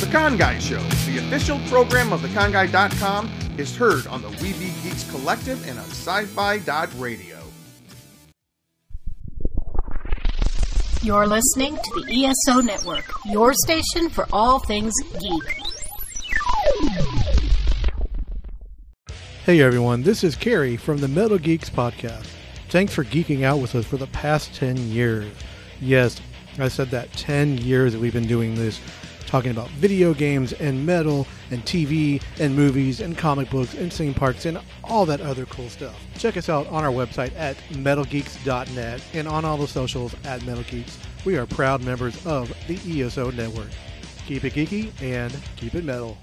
The Con Guy Show, the official program of theconguy.com, is heard on the We Be Geeks Collective and on sci-fi.radio. You're listening to the ESO Network, your station for all things geek. Hey everyone, this is Carrie from the Metal Geeks Podcast. Thanks for geeking out with us for the past 10 years. Yes, I said that 10 years that we've been doing this, talking about video games and metal and TV and movies and comic books and theme parks and all that other cool stuff. Check us out on our website at metalgeeks.net and on all the socials at Metal Geeks. We are proud members of the ESO Network. Keep it geeky and keep it metal.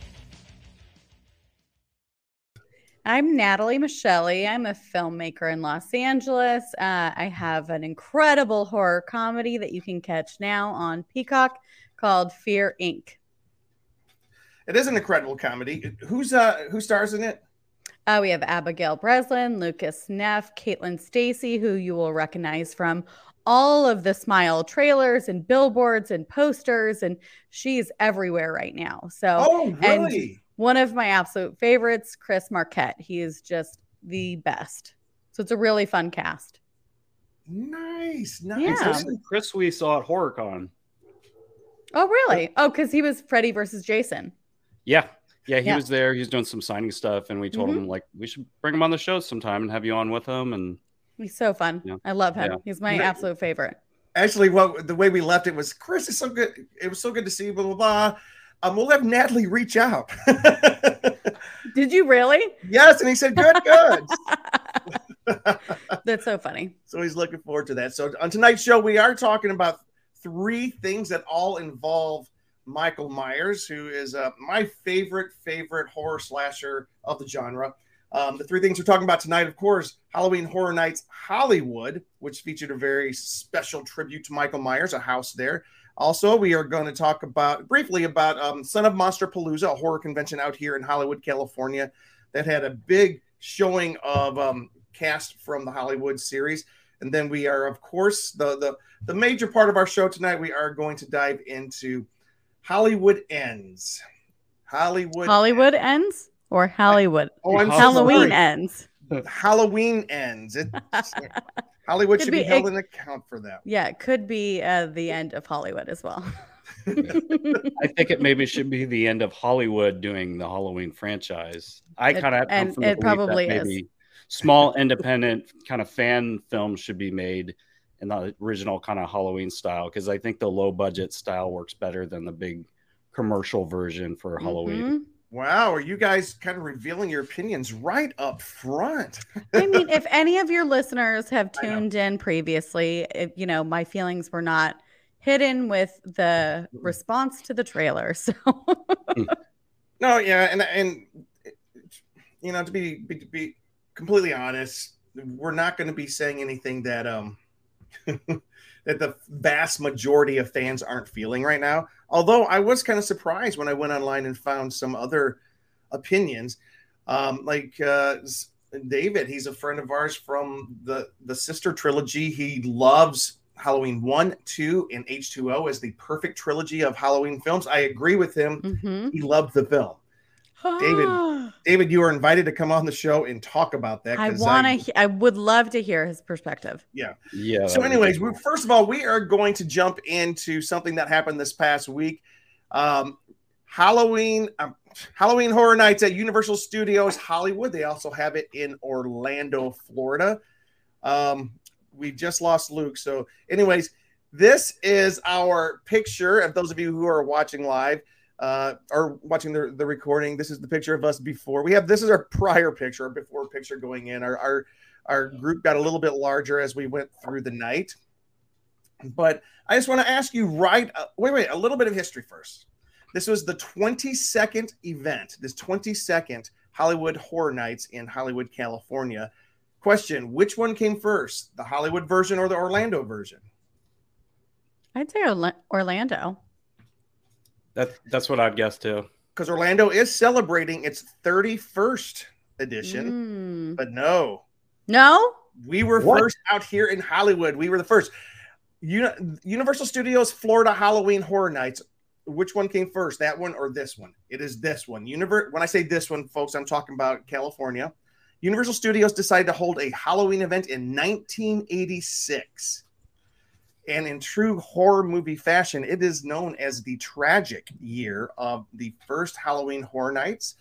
I'm Natalie Michelli. I'm a filmmaker in Los Angeles. I have an incredible horror comedy that you can catch now on Peacock called Fear Inc. It is an incredible comedy. Who stars in it? We have Abigail Breslin, Lucas Neff, Caitlin Stacy, who you will recognize from all of the Smile trailers and billboards and posters, and she's everywhere right now. So, really? And one of my absolute favorites, Chris Marquette. He is just the best. So it's a really fun cast. Nice. Yeah. Chris, we saw at HorrorCon. Oh, really? Oh, because he was Freddy versus Jason. Yeah, he was there. He was doing some signing stuff, and we told him like we should bring him on the show sometime and have you on with him. And he's so fun. Yeah. I love him. Yeah. He's my absolute favorite. Actually, the way we left it was, Chris is so good. It was so good to see you. Blah blah blah. We'll have Natalie reach out. Did you really? Yes, and he said, good. That's so funny. So he's looking forward to that. So on tonight's show, we are talking about 3 things that all involve Michael Myers, who is my favorite horror slasher of the genre. The 3 things we're talking about tonight, of course, Halloween Horror Nights Hollywood, which featured a very special tribute to Michael Myers, a house there. Also, we are going to talk briefly about Son of Monsterpalooza, a horror convention out here in Hollywood, California, that had a big showing of cast from the Hollywood series. And then we are, of course, the major part of our show tonight, we are going to dive into Hollywood Ends. Hollywood Ends or Hollywood? I'm Halloween Ends. Halloween Ends. Hollywood should be held in account for that. Yeah, it could be the end of Hollywood as well. I think it maybe should be the end of Hollywood doing the Halloween franchise. I kind of come from the belief that maybe small independent kind of fan films should be made in the original kind of Halloween style, because I think the low budget style works better than the big commercial version for Halloween. Wow, are you guys kind of revealing your opinions right up front? I mean, if any of your listeners have tuned in previously, my feelings were not hidden with the response to the trailer. So no, yeah, and to be completely honest, we're not going to be saying anything that that the vast majority of fans aren't feeling right now. Although I was kind of surprised when I went online and found some other opinions, like David. He's a friend of ours from the Sister Trilogy. He loves Halloween 1, 2, and H2O as the perfect trilogy of Halloween films. I agree with him. He loved the film. David, you are invited to come on the show and talk about that. I would love to hear his perspective. Yeah. So anyways, first of all, we are going to jump into something that happened this past week. Halloween Horror Nights at Universal Studios Hollywood. They also have it in Orlando, Florida. We just lost Luke. So anyways, this is our picture of those of you who are watching live. Or watching the recording. This is the picture of us before. This is our prior picture, before picture going in. Our group got a little bit larger as we went through the night. But I just want to ask you wait, a little bit of history first. This was the 22nd event, this 22nd Hollywood Horror Nights in Hollywood, California. Question, which one came first, the Hollywood version or the Orlando version? I'd say Orlando. That's what I'd guess too. Because Orlando is celebrating its 31st edition. But no. We were first out here in Hollywood. We were the first. Universal Studios Florida Halloween Horror Nights which one came first, that one or this one? It is this one. When I say this one, folks, I'm talking about California. Universal Studios decided to hold a Halloween event in 1986. And in true horror movie fashion, it is known as the tragic year of the first Halloween Horror Nights.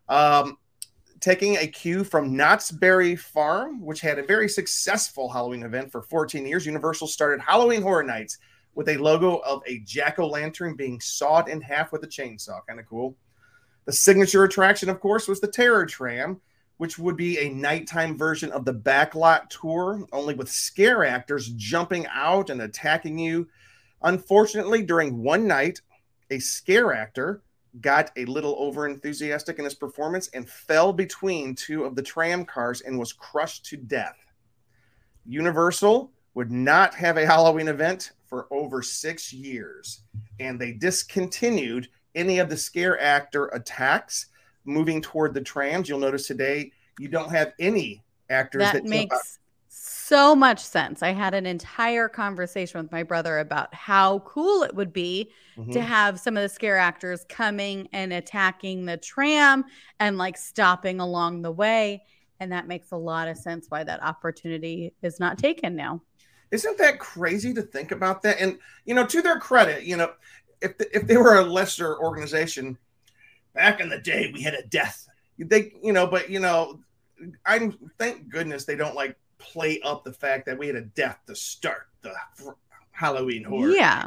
Taking a cue from Knott's Berry Farm, which had a very successful Halloween event for 14 years, Universal started Halloween Horror Nights with a logo of a jack-o'-lantern being sawed in half with a chainsaw. Kind of cool. The signature attraction, of course, was the Terror Tram, which would be a nighttime version of the Backlot Tour, only with scare actors jumping out and attacking you. Unfortunately, during one night, a scare actor got a little over-enthusiastic in his performance and fell between two of the tram cars and was crushed to death. Universal would not have a Halloween event for over 6 years, and they discontinued any of the scare actor attacks moving toward the trams. You'll notice today you don't have any actors that makes so much sense. I had an entire conversation with my brother about how cool it would be to have some of the scare actors coming and attacking the tram and like stopping along the way. And that makes a lot of sense why that opportunity is not taken now. Isn't that crazy to think about that? And, you know, to their credit, you know, if they were a lesser organization back in the day, we had a death. They, you know, but, you know, thank goodness they don't like play up the fact that we had a death to start the Halloween horror. Yeah.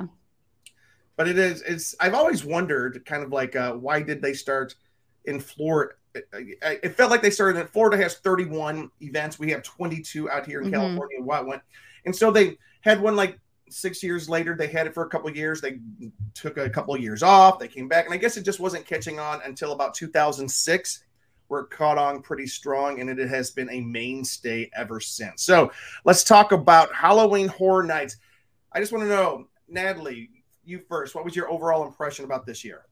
But it's I've always wondered kind of like why did they start in Florida? It felt like they started in Florida has 31 events. We have 22 out here in California. And so they had one like 6 years later. They had it for a couple of years. They took a couple of years off. They came back. And I guess it just wasn't catching on until about 2006, where it caught on pretty strong. And it has been a mainstay ever since. So let's talk about Halloween Horror Nights. I just want to know, Natalie, you first. What was your overall impression about this year?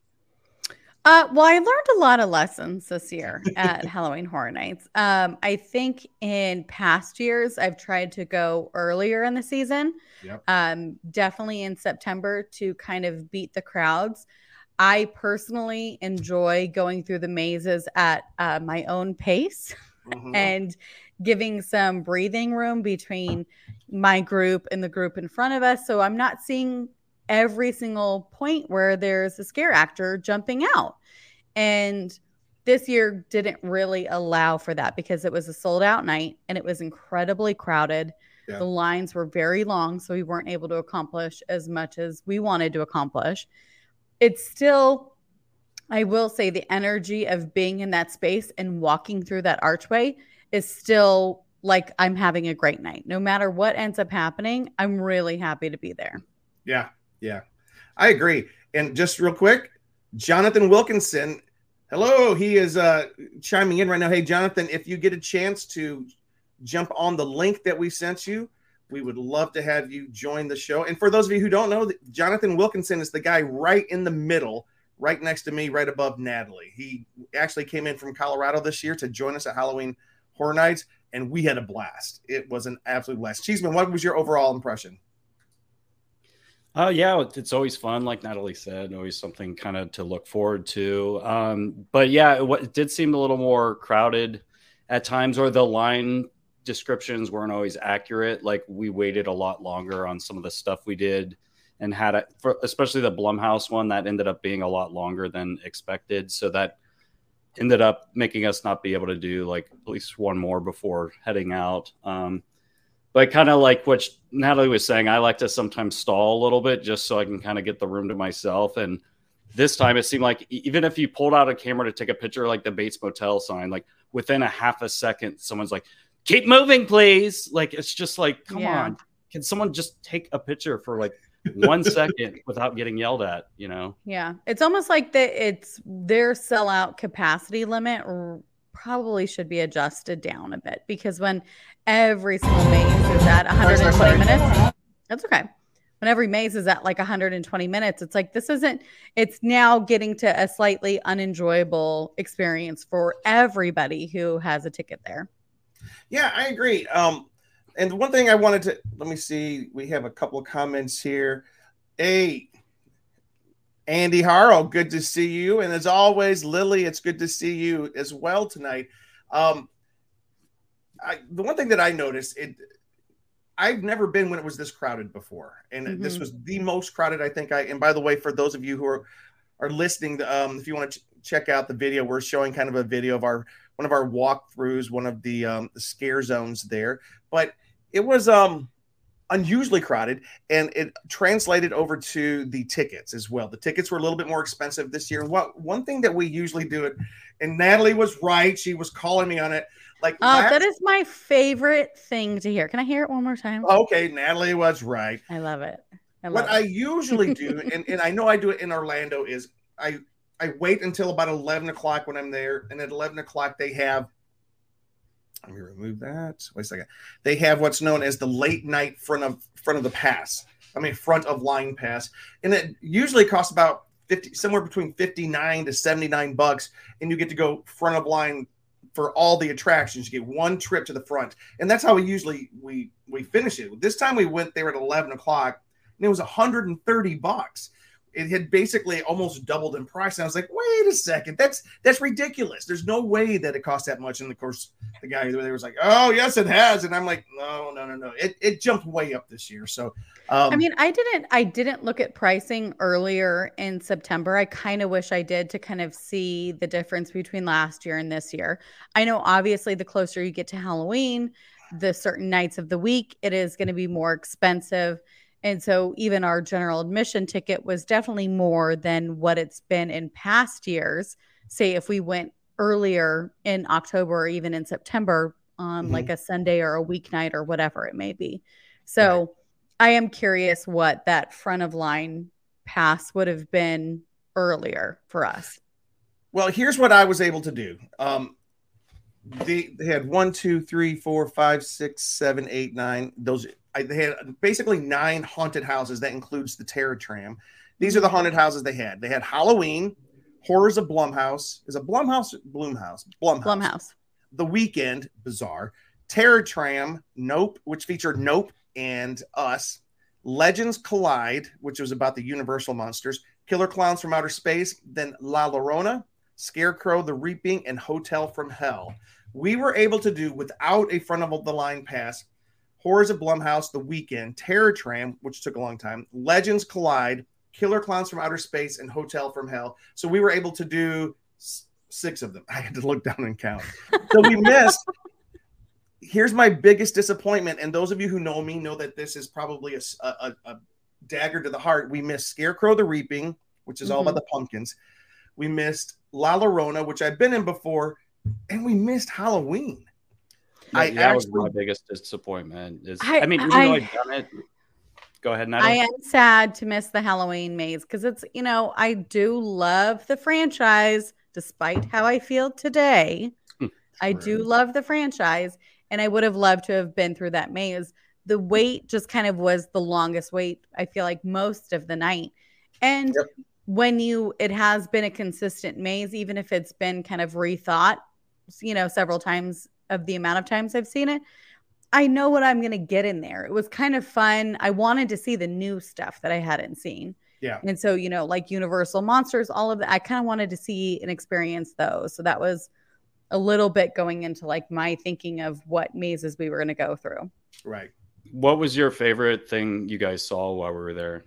Well, I learned a lot of lessons this year at Halloween Horror Nights. I think in past years, I've tried to go earlier in the season, definitely in September to kind of beat the crowds. I personally enjoy going through the mazes at my own pace and giving some breathing room between my group and the group in front of us. So I'm not seeing every single point where there's a scare actor jumping out. And this year didn't really allow for that because it was a sold out night and it was incredibly crowded. Yeah. The lines were very long, so we weren't able to accomplish as much as we wanted to accomplish. It's still, I will say, the energy of being in that space and walking through that archway is still like I'm having a great night. No matter what ends up happening, I'm really happy to be there. Yeah. Yeah, I agree. And just real quick, Jonathan Wilkinson, hello. He is chiming in right now. Hey, Jonathan, if you get a chance to jump on the link that we sent you, we would love to have you join the show. And for those of you who don't know, Jonathan Wilkinson is the guy right in the middle, right next to me, right above Natalie. He actually came in from Colorado this year to join us at Halloween Horror Nights, and we had a blast. It was an absolute blast. Cheeseman, what was your overall impression? Yeah, it's always fun, like Natalie said, always something kind of to look forward to. But yeah, it did seem a little more crowded at times, or the line descriptions weren't always accurate. Like we waited a lot longer on some of the stuff we did and had it, especially the Blumhouse one, that ended up being a lot longer than expected. So that ended up making us not be able to do like at least one more before heading out. But kind of like what Natalie was saying, I like to sometimes stall a little bit just so I can kind of get the room to myself. And this time it seemed like even if you pulled out a camera to take a picture like the Bates Motel sign, like within a half a second, someone's like, keep moving, please. Like, it's just like, come on. Can someone just take a picture for like 1 second without getting yelled at, you know? Yeah. It's almost like it's their sellout capacity limit probably should be adjusted down a bit, because when every single maze is at 120 minutes, that's okay. When every maze is at like 120 minutes, it's like, it's now getting to a slightly unenjoyable experience for everybody who has a ticket there. Yeah, I agree. And one thing I wanted to, let me see, we have a couple of comments here. Andy Harrow, good to see you. And as always, Lily, it's good to see you as well tonight. The one thing that I noticed, I've never been when it was this crowded before. And this was the most crowded, I think. And by the way, for those of you who are listening, if you want to check out the video, we're showing kind of a video of one of our walkthroughs, one of the scare zones there. But it was unusually crowded, and it translated over to the tickets as well. The tickets were a little bit more expensive this year. One thing that we usually do it, and Natalie was right. She was calling me on it. That is my favorite thing to hear. Can I hear it one more time? Okay, Natalie was right. I love it. I usually do, and I know I do it in Orlando, is I wait until about 11 o'clock when I'm there, and at 11 o'clock they have, let me remove that. Wait a second. They have what's known as the late night front of line pass. And it usually costs about somewhere between $59 to $79, and you get to go front of line for all the attractions. You get one trip to the front. And that's how we finish it. This time we went there at 11 o'clock, and it was $130. It had basically almost doubled in price. And I was like, wait a second, that's ridiculous. There's no way that it cost that much. And of course, the guy there was like, oh, yes, it has. And I'm like, no. It jumped way up this year. So, I didn't look at pricing earlier in September. I kind of wish I did, to kind of see the difference between last year and this year. I know obviously the closer you get to Halloween, the certain nights of the week, it is going to be more expensive. And so even our general admission ticket was definitely more than what it's been in past years. Say if we went earlier in October or even in September on like a Sunday or a weeknight or whatever it may be. So I am curious what that front of line pass would have been earlier for us. Well, here's what I was able to do. They had 1, 2, 3, 4, 5, 6, 7, 8, 9. They had basically 9 haunted houses. That includes the Terror Tram. These are the haunted houses they had. They had Halloween, Horrors of Blumhouse. Is it Blumhouse? Blumhouse. The Weekend, bizarre. Terror Tram, Nope, which featured Nope and Us. Legends Collide, which was about the Universal monsters. Killer Clowns from Outer Space. Then La Llorona, Scarecrow, The Reaping, and Hotel from Hell. We were able to do, without a front of the line pass, Horrors of Blumhouse, The Weekend, Terror Tram, which took a long time, Legends Collide, Killer Clowns from Outer Space, and Hotel from Hell. So we were able to do 6 of them. I had to look down and count. So we missed. Here's my biggest disappointment, and those of you who know me know that this is probably a dagger to the heart. We missed Scarecrow, The Reaping, which is all about the pumpkins. We missed La Llorona, which I've been in before, and we missed Halloween. That was my biggest disappointment. Even though I've done it, go ahead, Natalie. I am sad to miss the Halloween maze because it's, I do love the franchise, despite how I feel today. I do love the franchise, and I would have loved to have been through that maze. The wait just kind of was the longest wait, I feel like, most of the night. And when it has been a consistent maze, even if it's been kind of rethought, several times of the amount of times I've seen it, I know what I'm going to get in there. It was kind of fun. I wanted to see the new stuff that I hadn't seen. Yeah. And so, like Universal Monsters, all of that, I kind of wanted to see and experience those. So that was a little bit going into like my thinking of what mazes we were going to go through. Right. What was your favorite thing you guys saw while we were there?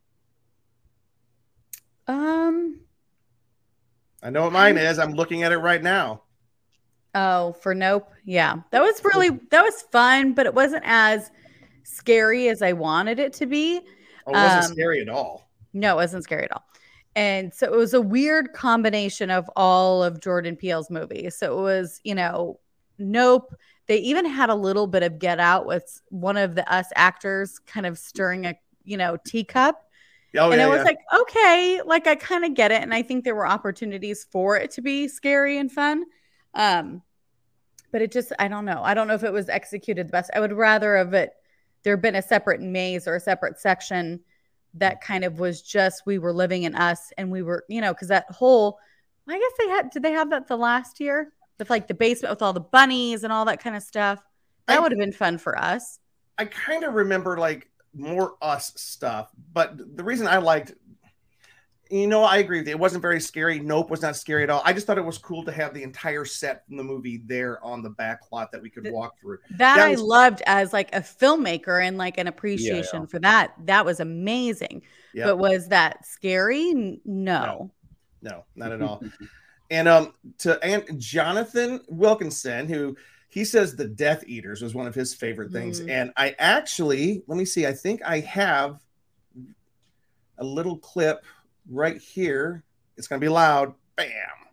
I know what mine is. I'm looking at it right now. Oh, for Nope. Yeah. That was fun, but it wasn't as scary as I wanted it to be. Oh, it wasn't scary at all. No, it wasn't scary at all. And so it was a weird combination of all of Jordan Peele's movies. So it was, Nope. They even had a little bit of Get Out with one of the Us actors kind of stirring a, teacup. Oh, and I was like, okay, like I kind of get it. And I think there were opportunities for it to be scary and fun. But it just, I don't know. I don't know if it was executed the best. I would rather have there been a separate maze or a separate section that kind of was just, we were living in Us and we were, because that whole, I guess did they have that the last year with like the basement with all the bunnies and all that kind of stuff? That would have been fun for us. I kind of remember like more Us stuff, but the reason I liked, You know, I agree with you. It wasn't very scary. Nope was not scary at all. I just thought it was cool to have the entire set from the movie there on the back lot that we could walk through. That I loved as like a filmmaker and like an appreciation for that. That was amazing. Yep. But was that scary? No, not at all. And Jonathan Wilkinson, who he says the Death Eaters was one of his favorite things. And I actually, let me see, I think I have a little clip right here. It's going to be loud. Bam.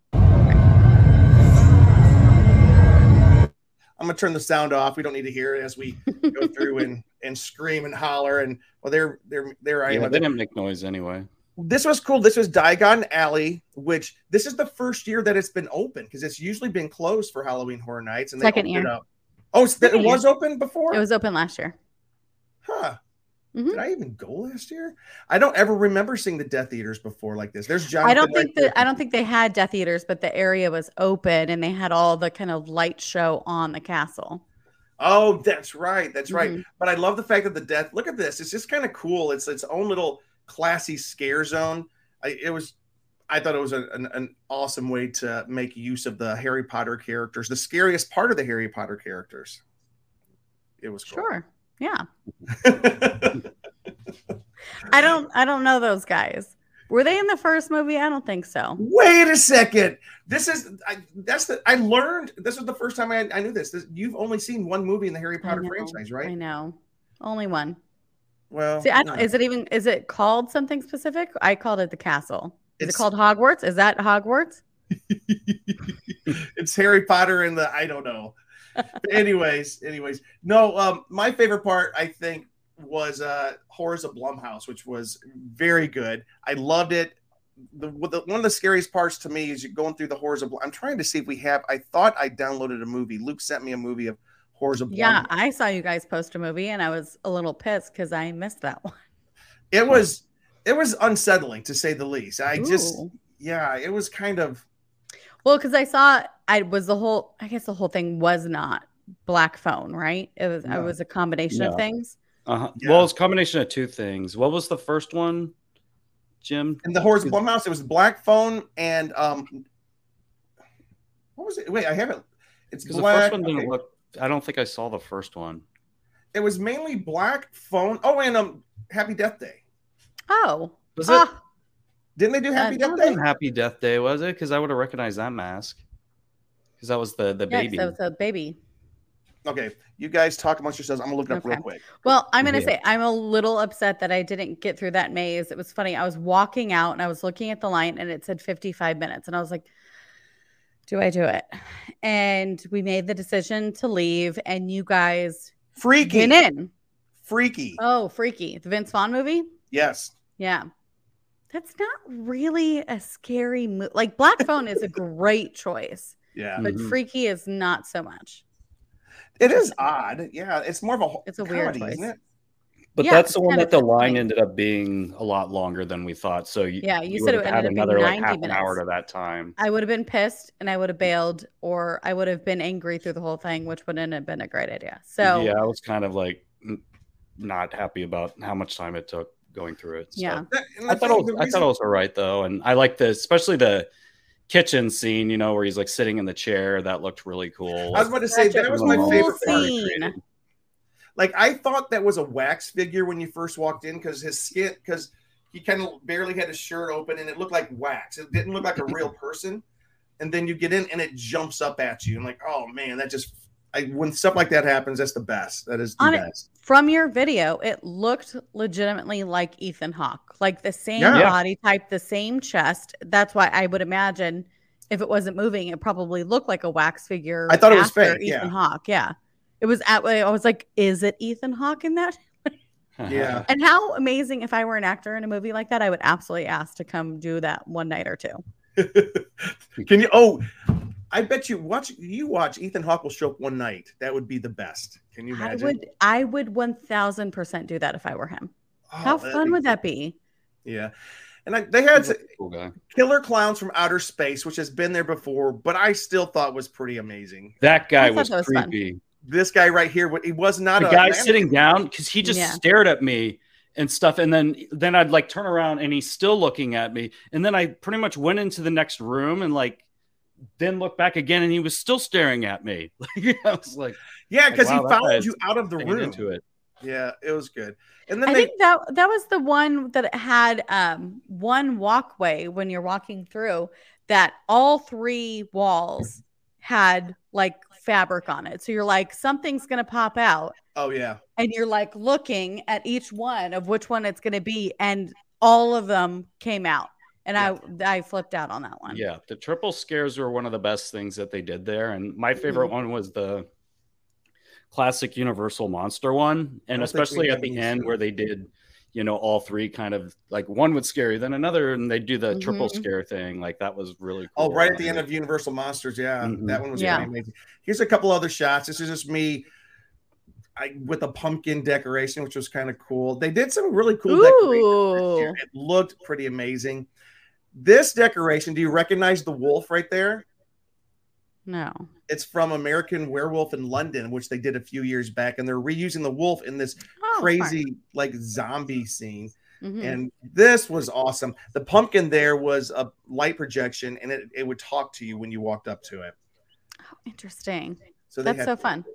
I'm going to turn the sound off. We don't need to hear it as we go through and scream and holler. And well, there I am. They didn't make noise anyway. This was cool. This was Diagon Alley, which this is the first year that it's been open because it's usually been closed for Halloween Horror Nights. And second year. Up. Oh, it was open before? It was open last year. Huh. Did I even go last year? I don't ever remember seeing the Death Eaters before like this. There's Jonathan. I don't think they had Death Eaters, but the area was open and they had all the kind of light show on the castle. Oh, that's right. That's right. But I love the fact that the Death. Look at this. It's just kind of cool. It's its own little classy scare zone. I thought it was an awesome way to make use of the Harry Potter characters, the scariest part of the Harry Potter characters. It was cool. Sure. Yeah. I don't know those guys. Were they in the first movie? I don't think so. Wait a second. I learned this was the first time I knew this. You've only seen one movie in the Harry Potter franchise, right? I know. Only one. Well, see, is it called something specific? I called it the castle. Is it called Hogwarts? Is that Hogwarts? It's Harry Potter and I don't know. anyways, no, my favorite part, I think, was Horrors of Blumhouse, which was very good. I loved it. One of the scariest parts to me is you're going through the Horrors of I'm trying to see if we have. I thought I downloaded a movie. Luke sent me a movie of Horrors of Blumhouse. Yeah, I saw you guys post a movie, and I was a little pissed because I missed that one. It was unsettling, to say the least. It was kind of. Well, because I guess the whole thing was not Black Phone, right? It was a combination of things. Yeah. Well, it's a combination of two things. What was the first one, Jim? In the Horrors of Blumhouse, it was Black Phone and what was it? Wait, I haven't. It's Black. The first one didn't look. I don't think I saw the first one. It was mainly Black Phone. Oh, and Happy Death Day. Oh, was it? Didn't they do Happy Death Day? Happy Death Day, was it? Because I would have recognized that mask. Because that was the baby. That was a baby. Okay, you guys talk amongst yourselves. I'm gonna look it up real quick. Well, I'm gonna say I'm a little upset that I didn't get through that maze. It was funny. I was walking out and I was looking at the line and it said 55 minutes, and I was like, "Do I do it?" And we made the decision to leave, and you guys went in. Freaky. Oh, Freaky, the Vince Vaughn movie. Yes. Yeah. That's not really a scary movie. Like Black Phone is a great choice. Yeah. But Freaky is not so much. It is odd. Yeah. It's more of a weird choice, isn't it? But that's the one that the line ended up being a lot longer than we thought. So you said it had another like half an hour to that time. I would have been pissed and I would have bailed, or I would have been angry through the whole thing, which wouldn't have been a great idea. So yeah, I was kind of like not happy about how much time it took going through it. So. Yeah, I thought it was all right though, and I like especially the kitchen scene, where he's like sitting in the chair. That looked really cool. I was about to say that was my favorite scene. Like I thought that was a wax figure when you first walked in because his skin, because he kind of barely had his shirt open and it looked like wax. It didn't look like a real person. And then you get in and it jumps up at you and like, oh man, that just. When stuff like that happens, that's the best. That is the best. From your video, it looked legitimately like Ethan Hawke, like the same body type, the same chest. That's why I would imagine if it wasn't moving, it probably looked like a wax figure. I thought it was fake. Ethan Hawke, yeah. It was I was like, is it Ethan Hawke in that? Yeah. And how amazing if I were an actor in a movie like that, I would absolutely ask to come do that one night or two. Can you? Oh. I bet you watch Ethan Hawke will show up one night. That would be the best. Can you imagine? I would 1000% do that if I were him. Oh, how fun would that be? Yeah. And they had Killer Clowns from Outer Space, which has been there before, but I still thought was pretty amazing. That guy was creepy. This guy right here, he was not the guy sitting down because he just stared at me and stuff. And then I'd like turn around and he's still looking at me. And then I pretty much went into the next room and like, then look back again and he was still staring at me. I was like, yeah, because wow, he followed you out of the room. Into it. Yeah, it was good. And then I think that was the one that had one walkway when you're walking through that all 3 walls had like fabric on it. So you're like, something's going to pop out. Oh, yeah. And you're like looking at each one of which one it's going to be. And all of them came out. And I flipped out on that one. Yeah. The triple scares were one of the best things that they did there. And my favorite one was the classic Universal Monster one. And especially at the end where they did, you know, all 3 kind of like one would scare you, then another, and they do the triple scare thing. Like that was really cool. Oh, right at the end of Universal Monsters. Yeah. That one was really amazing. Here's a couple other shots. This is just me with a pumpkin decoration, which was kind of cool. They did some really cool decorations. It looked pretty amazing. This decoration, do you recognize the wolf right there? No. It's from American Werewolf in London, which they did a few years back, and they're reusing the wolf in this crazy like zombie scene. And this was awesome. The pumpkin there was a light projection, and it would talk to you when you walked up to it. Oh, interesting. So that's so fun.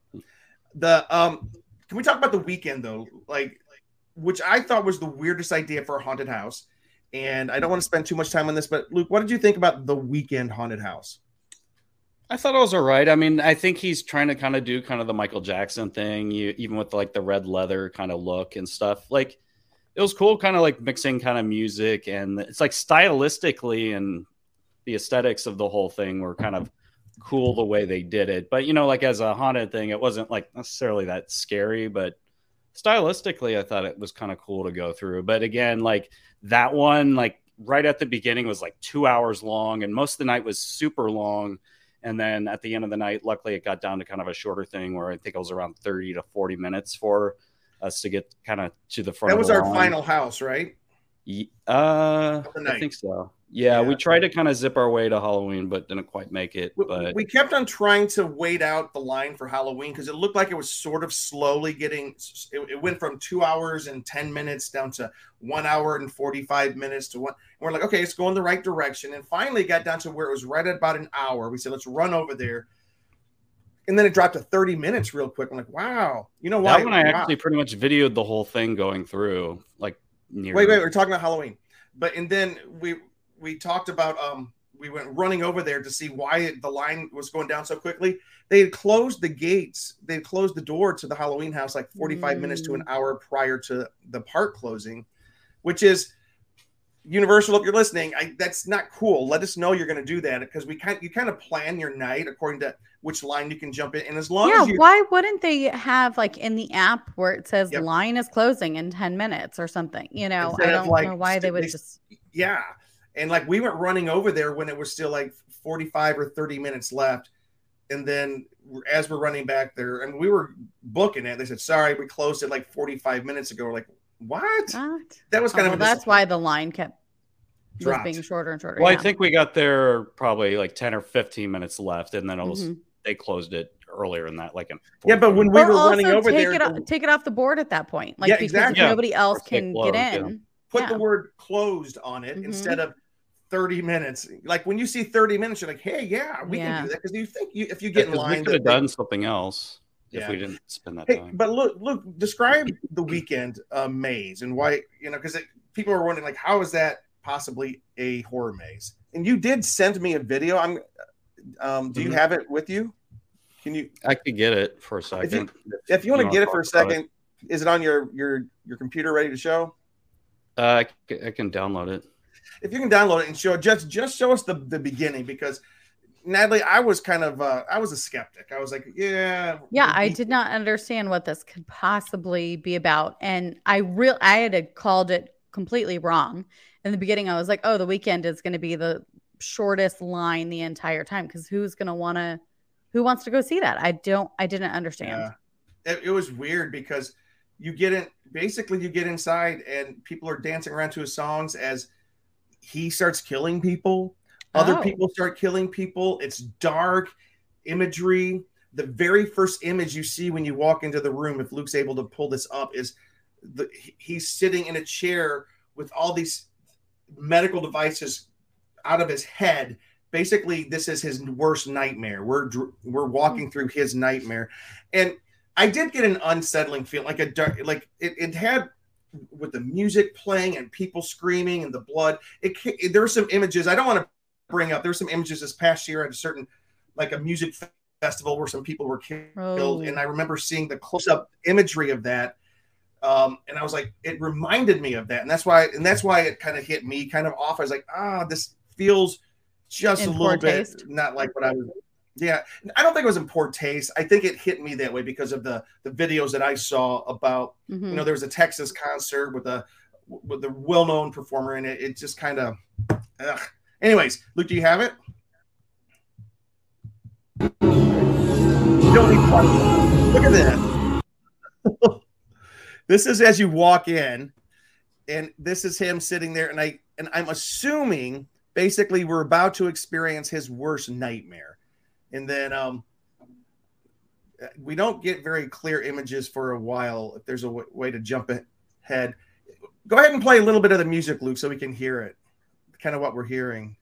Can we talk about the Weeknd though? Like, which I thought was the weirdest idea for a haunted house. And I don't want to spend too much time on this, but Luke, what did you think about the Weeknd haunted house? I thought it was all right. I mean, I think he's trying to kind of do kind of the Michael Jackson thing, even with like the red leather kind of look and stuff. Like, it was cool, kind of like mixing kind of music, and it's like stylistically and the aesthetics of the whole thing were kind of cool the way they did it. But, you know, like as a haunted thing, it wasn't like necessarily that scary, but stylistically, I thought it was kind of cool to go through. But again, like that one, like right at the beginning was like 2 hours long, and most of the night was super long. And then at the end of the night, luckily it got down to kind of a shorter thing where I think it was around 30 to 40 minutes for us to get kind of to the front. That was our final house, right? I think so. Yeah, we tried to kind of zip our way to Halloween, but didn't quite make it. But we kept on trying to wait out the line for Halloween because it looked like it was sort of slowly getting. It went from 2 hours and 10 minutes down to 1 hour and 45 minutes to one. And we're like, okay, it's going the right direction. And finally, it got down to where it was right at about an hour. We said, let's run over there. And then it dropped to 30 minutes real quick. I'm like, wow, you know why? That one I actually pretty much videoed the whole thing going through. Like, wait, we're talking about Halloween, and then we talked about we went running over there to see why the line was going down so quickly. They had closed the gates. They had closed the door to the Halloween house like 45 minutes to an hour prior to the park closing, which is Universal. If you're listening, that's not cool. Let us know you're going to do that because you kind of plan your night according to which line you can jump in. And as long as why wouldn't they have like in the app where it says line is closing in 10 minutes or something? You know, I don't know why they would just. Yeah. And like we went running over there when it was still like 45 or 30 minutes left. And then as we're running back there and we were booking it, they said, sorry, we closed it like 45 minutes ago. We're like, what? That was kind of that's why the line was being shorter and shorter. Well, I think we got there probably like 10 or 15 minutes left. And then it was, they closed it earlier than that. Like, but when we were running over there, take it off the board at that point. Like, because nobody else can get in. Put the word closed on it instead of 30 minutes. Like when you see 30 minutes, you're like, hey, we can do that. Because you think if you get in line, we could have done something else if we didn't spend that time. But look, describe the Weeknd maze and why, because people are wondering, like, how is that possibly a horror maze? And you did send me a video. Do you have it with you? Can you? I could get it for a second. If you want to get it for a second, is it on your computer ready to show? I can download it. If you can download it and show it, just show us the beginning, because Natalie, I was kind of I was a skeptic. I was like, I did not understand what this could possibly be about, and I had called it completely wrong in the beginning. I was like, oh, the Weeknd is going to be the shortest line the entire time, because who wants to go see that? I didn't understand. It was weird because you get inside and people are dancing around to his songs as he starts killing people. Other people start killing people. It's dark imagery. The very first image you see when you walk into the room, if Luke's able to pull this up, is he's sitting in a chair with all these medical devices out of his head. Basically, this is his worst nightmare. We're walking through his nightmare, and I did get an unsettling feel, like it had, with the music playing and people screaming and the blood. There were some images I don't want to bring up. There were some images this past year at a certain, like a music festival where some people were killed, and I remember seeing the close-up imagery of that. And I was like, it reminded me of that, and that's why it kind of hit me kind of off. I was like, this feels just a little bit not like what I was. Yeah, I don't think it was in poor taste. I think it hit me that way because of the videos that I saw about, there was a Texas concert with a well-known performer in it. It just kind of, anyways, Luke, do you have it? You don't need to look at that. This is as you walk in, and this is him sitting there, and I'm assuming basically we're about to experience his worst nightmare. And then we don't get very clear images for a while. If there's a way to jump ahead, go ahead and play a little bit of the music, Luke, so we can hear it, kind of what we're hearing.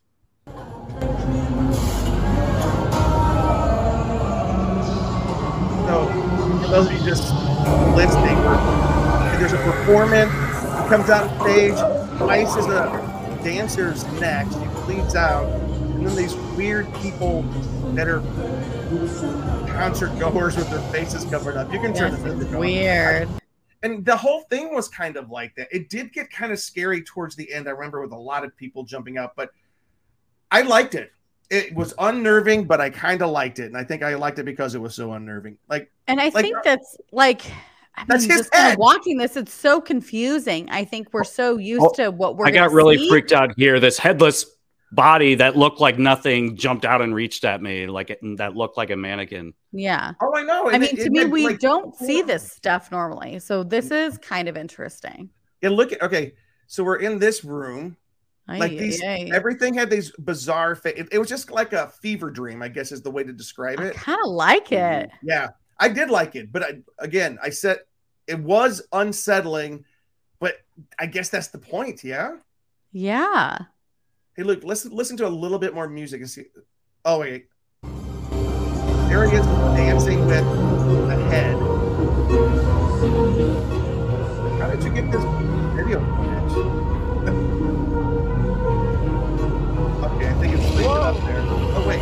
So, for those of you just listening, there's a performance. He comes out on stage, ices a dancer's neck, she bleeds out, and then these weird people that are concert goers with their faces covered up. You can turn the music on. Weird. And the whole thing was kind of like that. It did get kind of scary towards the end. I remember with a lot of people jumping out, but I liked it. It was unnerving, but I kind of liked it. And I think I liked it because it was so unnerving. And I think that's that's his head. Kind of watching this, it's so confusing. I think we're so used to what we're. I got really freaked out here. This headless body that looked like nothing jumped out and reached at me, that looked like a mannequin. Yeah. Oh, I know. I mean, to me, we don't see this stuff normally, so this is kind of interesting. And okay, so we're in this room. Everything had these bizarre it was just like a fever dream, I guess is the way to describe it. I kind of like it. Yeah, I did like it, but I said it was unsettling, but I guess that's the point. Yeah. Hey, look, let's listen to a little bit more music and see. Oh wait, there he is dancing with a head. How did you get this video footage? Okay, I think it's linked up there. Oh wait,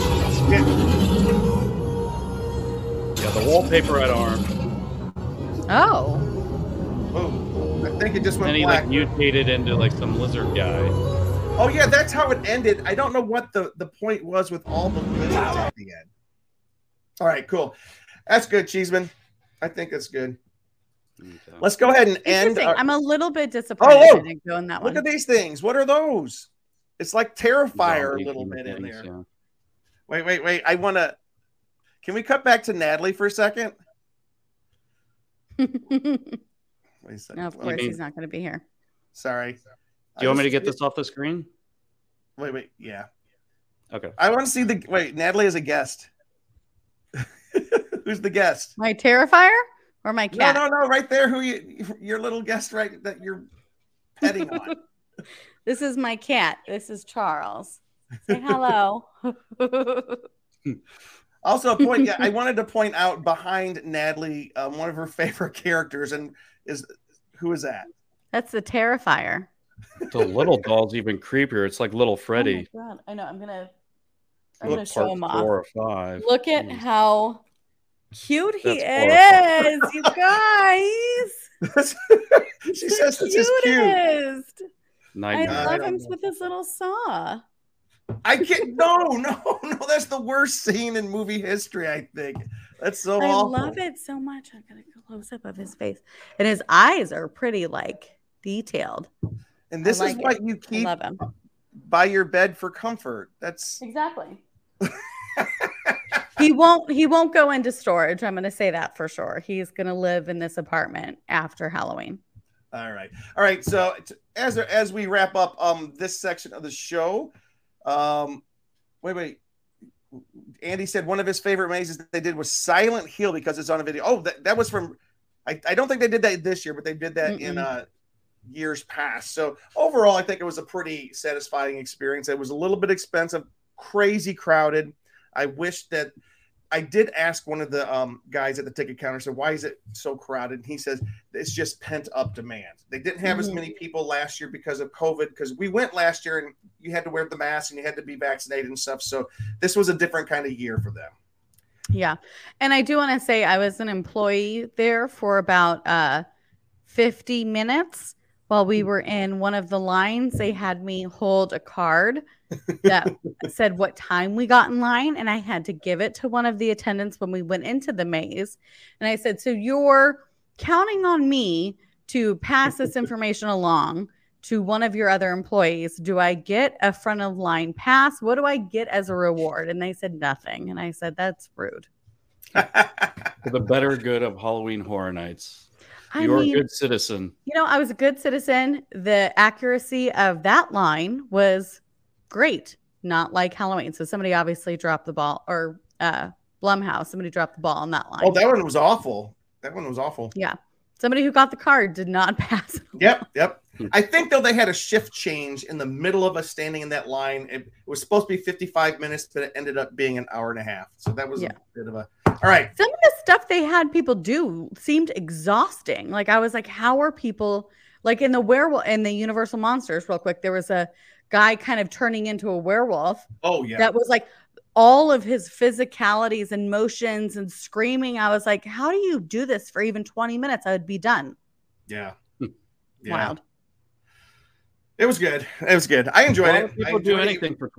yeah, the wallpaper at arm. Oh, I think it just went. And he black. Mutated into some lizard guy. Oh yeah, that's how it ended. I don't know what the point was with all the lizards at the end. All right, cool. That's good, Cheeseman. I think that's good. Okay. Let's go ahead and end. I'm a little bit disappointed I didn't go in that one. Look at these things. What are those? It's like Terrifier a little bit in there. Yeah. Wait. I want to. Can we cut back to Natalie for a second? Wait a second. No, of course he's not going to be here. Sorry. Do you want me to get this off the screen? Wait. Yeah. Okay. I want to see Natalie is a guest. Who's the guest? My Terrifier or my cat? No. Right there. Your little guest, right? That you're petting on. This is my cat. This is Charles. Say hello. Also, a point. Yeah, I wanted to point out behind Natalie, one of her favorite characters, and who is that? That's the Terrifier. The little doll's even creepier. It's like little Freddy. Oh my God. I know. I'm gonna show him off. 4 or 5. Look at how cute he is, you guys. She says it's his cutest. I love him with his little saw. I can't. No. That's the worst scene in movie history. I think that's so awful. I love it so much. I'm gonna go close up of his face, and his eyes are pretty detailed. And this is what you keep by your bed for comfort. That's exactly. He won't go into storage. I'm going to say that for sure. He's going to live in this apartment after Halloween. All right. So as we wrap up this section of the show, wait. Andy said one of his favorite mazes that they did was Silent Hill because it's on a video. Oh, that was from. I don't think they did that this year, but they did that in years past. So overall, I think it was a pretty satisfying experience. It was a little bit expensive, crazy crowded. I wish that I did ask one of the guys at the ticket counter, so why is it so crowded? And he says it's just pent up demand. They didn't have as many people last year because of COVID, because we went last year and you had to wear the mask and you had to be vaccinated and stuff. So this was a different kind of year for them. Yeah. And I do want to say I was an employee there for about 50 minutes. While we were in one of the lines, they had me hold a card that said what time we got in line, and I had to give it to one of the attendants when we went into the maze. And I said, so you're counting on me to pass this information along to one of your other employees. Do I get a front of line pass? What do I get as a reward? And they said nothing. And I said, that's rude. For the better good of Halloween Horror Nights. You're a good citizen. You know, I was a good citizen. The accuracy of that line was great, not like Halloween. So somebody obviously dropped the ball, or Blumhouse, somebody dropped the ball on that line. Oh, that one was awful. That one was awful. Yeah. Somebody who got the card did not pass. Yep. I think, though, they had a shift change in the middle of us standing in that line. It was supposed to be 55 minutes, but it ended up being an hour and a half. So that was a bit of a... All right. Some of the stuff they had people do seemed exhausting. Like, I was like, how are people... Like, in the Universal Monsters, real quick, there was a guy kind of turning into a werewolf. Oh, yeah. That was like... all of his physicalities and motions and screaming. I was like, how do you do this for even 20 minutes? I would be done. Yeah. Wild. It was good. It was good. I enjoyed it. People do anything for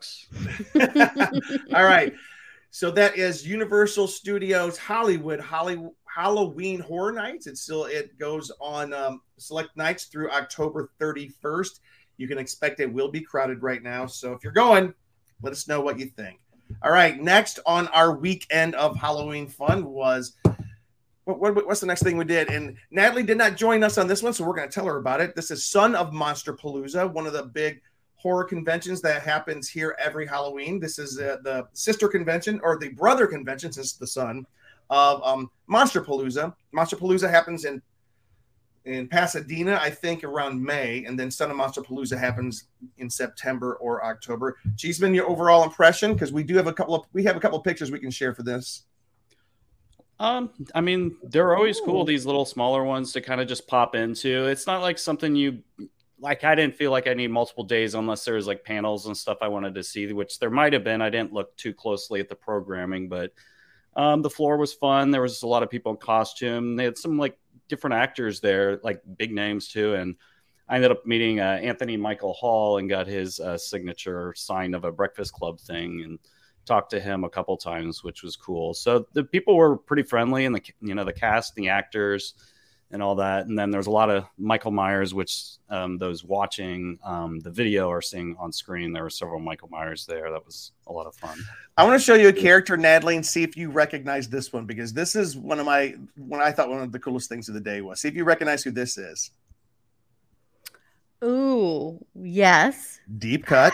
$20. All right. So that is Universal Studios Hollywood Halloween Horror Nights. It goes on select nights through October 31st. You can expect it will be crowded right now. So if you're going, let us know what you think. All right. Next on our weekend of Halloween fun was what's the next thing we did? And Natalie did not join us on this one, so we're going to tell her about it. This is Son of Monsterpalooza, one of the big horror conventions that happens here every Halloween. This is the sister convention, or the brother convention, since the son of Monsterpalooza. Monsterpalooza happens in Pasadena, I think, around May, and then Son of Monsterpalooza happens in September or October. Cheeseman, your overall impression, because we have a couple of pictures we can share for this. I mean, they're always cool, these little smaller ones to kind of just pop into. It's not like something you like. I didn't feel like I need multiple days unless there was like panels and stuff I wanted to see, which there might have been. I didn't look too closely at the programming, but the floor was fun. There was a lot of people in costume. They had some like different actors there, like big names too. And I ended up meeting Anthony Michael Hall and got his signature sign of a Breakfast Club thing, and talked to him a couple times, which was cool. So the people were pretty friendly, and the cast, the actors, and all that. And then there's a lot of Michael Myers, which those watching the video are seeing on screen. There were several Michael Myers there. That was a lot of fun. I want to show you a character, Natalie, and see if you recognize this one, because this is one I thought one of the coolest things of the day was. See if you recognize who this is. Ooh, yes. Deep cut.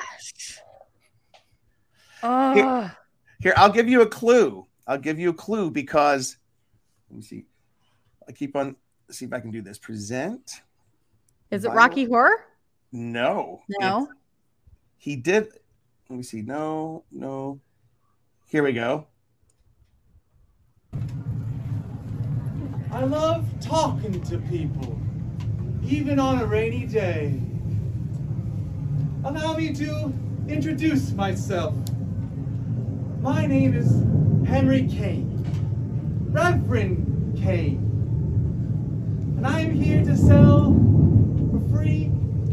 Oh. Here, I'll give you a clue. Because let me see. I keep on see if I can do this. Present. Is it Rocky Horror? No. He did. Let me see. No. Here we go. I love talking to people, even on a rainy day. Allow me to introduce myself. My name is Henry Kane, Reverend Kane, and I am here to sell for free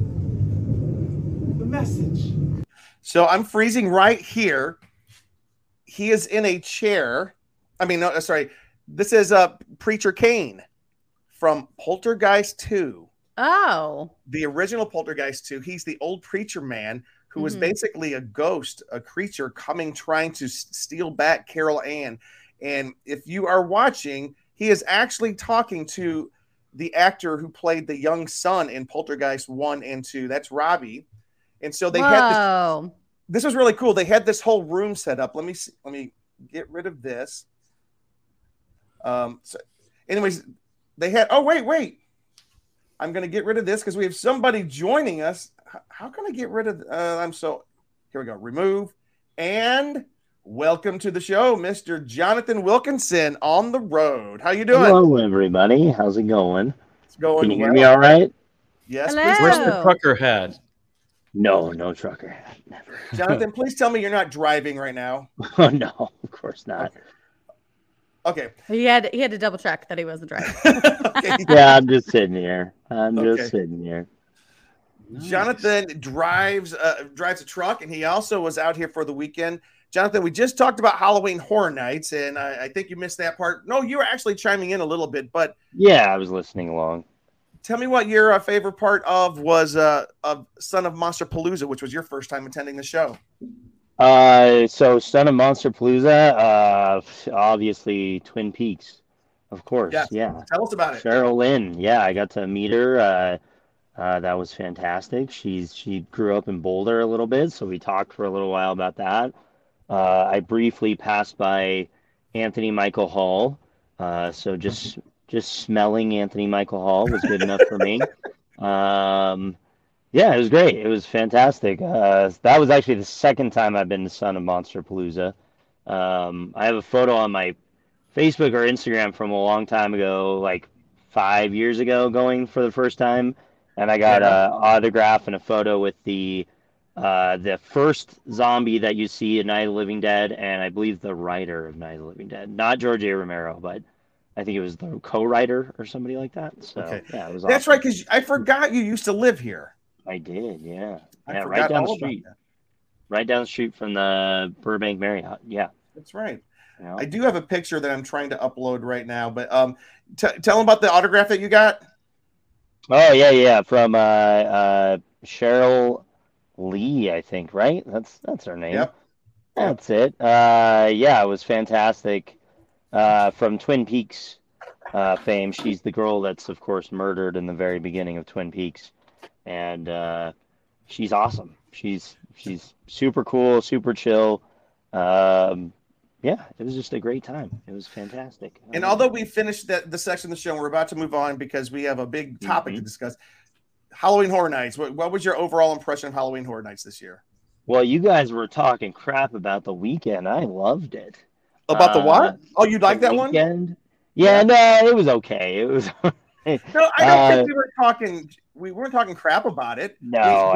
the message. So I'm freezing right here. He is in a chair. This is Preacher Kane from Poltergeist 2. Oh. The original Poltergeist 2. He's the old preacher man who was basically a ghost, a creature trying to steal back Carol Ann. And if you are watching, he is actually talking to the actor who played the young son in Poltergeist 1 and 2. That's Robbie. And so they had this was really cool. They had this whole room set up. Let me get rid of this. So anyways, they had. Oh, wait. I'm going to get rid of this because we have somebody joining us. How can I get rid of? Here we go. Remove and welcome to the show, Mr. Jonathan Wilkinson on the road. How you doing? Hello, everybody. How's it going? It's going. Can you hear me all right? Yes. Hello. Please. Where's the trucker hat? No trucker hat. Never. Jonathan, please tell me you're not driving right now. Oh no, of course not. Okay. He had to double check that he wasn't driving. Okay. Yeah, I'm just sitting here. Just sitting here. Nice. Jonathan drives a truck, and he also was out here for the weekend. Jonathan, we just talked about Halloween Horror Nights, and I think you missed that part. No, you were actually chiming in a little bit, but Yeah, I was listening along. tell me what your favorite part of was of Son of Monsterpalooza, which was your first time attending the show. So Son of Monsterpalooza, obviously Twin Peaks, of course. Yes. Yeah. Tell us about it. Cheryl Lynn. Yeah, I got to meet her. That was fantastic. She grew up in Boulder a little bit, so we talked for a little while about that. I briefly passed by Anthony Michael Hall, so just smelling Anthony Michael Hall was good enough for me. Yeah, it was great. It was fantastic. That was actually the second time I've been to Son of Monsterpalooza. I have a photo on my Facebook or Instagram from a long time ago, like 5 years ago, going for the first time, and I got an autograph and a photo with the first zombie that you see in Night of the Living Dead, and I believe the writer of Night of the Living Dead, not George A. Romero, but I think it was the co-writer or somebody like that. So yeah, it was. That's awesome. right, because I forgot you used to live here. I did, yeah. I Yeah, forgot right down all the street. about that. Right down the street from the Burbank Marriott. Yeah. That's right. You know? I do have a picture that I'm trying to upload right now, but tell them about the autograph that you got. Oh yeah, from Cheryl Lee, I think, right? That's her name. Yep. That's it. Yeah, it was fantastic. From Twin Peaks fame. She's the girl that's of course murdered in the very beginning of Twin Peaks. And she's awesome. She's super cool, super chill. Yeah, it was just a great time. It was fantastic. And although we finished the section of the show, we're about to move on because we have a big topic to discuss. Halloween Horror Nights. What was your overall impression of Halloween Horror Nights this year? Well, you guys were talking crap about the weekend. I loved it. About the what? Oh, you like that one? Yeah, no, it was okay. It was. No, I don't think we weren't talking crap about it. No,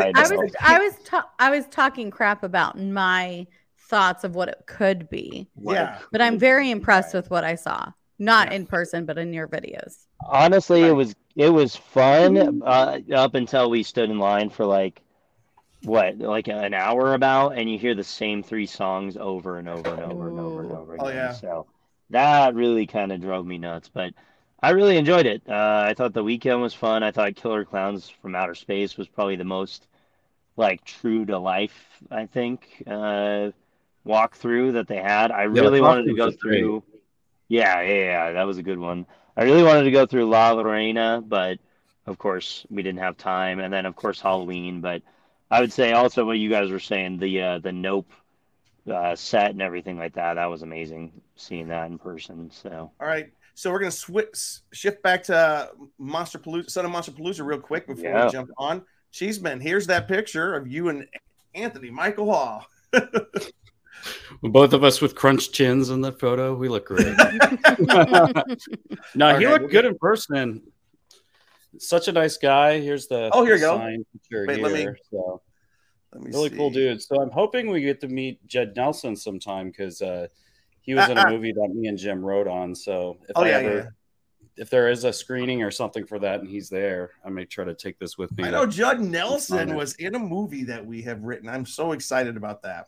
I was talking crap about my thoughts of what it could be. Yeah. But I'm very impressed with what I saw. Not in person, but in your videos. Honestly, it was fun up until we stood in line for like an hour about, and you hear the same 3 songs over and over and over and over and over again. Oh yeah. So that really kind of drove me nuts, but I really enjoyed it. I thought the weekend was fun. I thought Killer Clowns from Outer Space was probably the most like true to life, I think, walkthrough that they had. I really wanted to go through. Yeah, that was a good one. I really wanted to go through La Lorena, but of course we didn't have time. And then of course Halloween. But I would say also what you guys were saying, the Nope set and everything like that. That was amazing seeing that in person. So all right. So we're gonna shift back to Monsterpalooza, Son of Monsterpalooza, real quick before we jump on. Cheeseman, here's that picture of you and Anthony Michael Hall. Both of us with crunched chins in the photo. We look great. No, he looked good in person. Such a nice guy. Here's the here you go. Picture Wait, here. Let me really see. Cool dude. So I'm hoping we get to meet Jed Nelson sometime because he was in a movie that me and Jim wrote on. So if there is a screening or something for that and he's there, I may try to take this with me. I know Judd Nelson was in a movie that we have written. I'm so excited about that.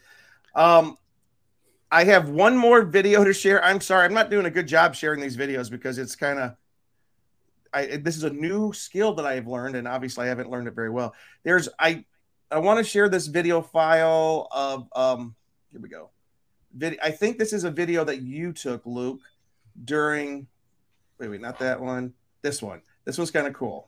I have one more video to share. I'm sorry, I'm not doing a good job sharing these videos because it's kind of this is a new skill that I have learned, and obviously I haven't learned it very well. I want to share this video file of here we go. I think this is a video that you took, Luke, during wait, not that one. This one. This one's kind of cool.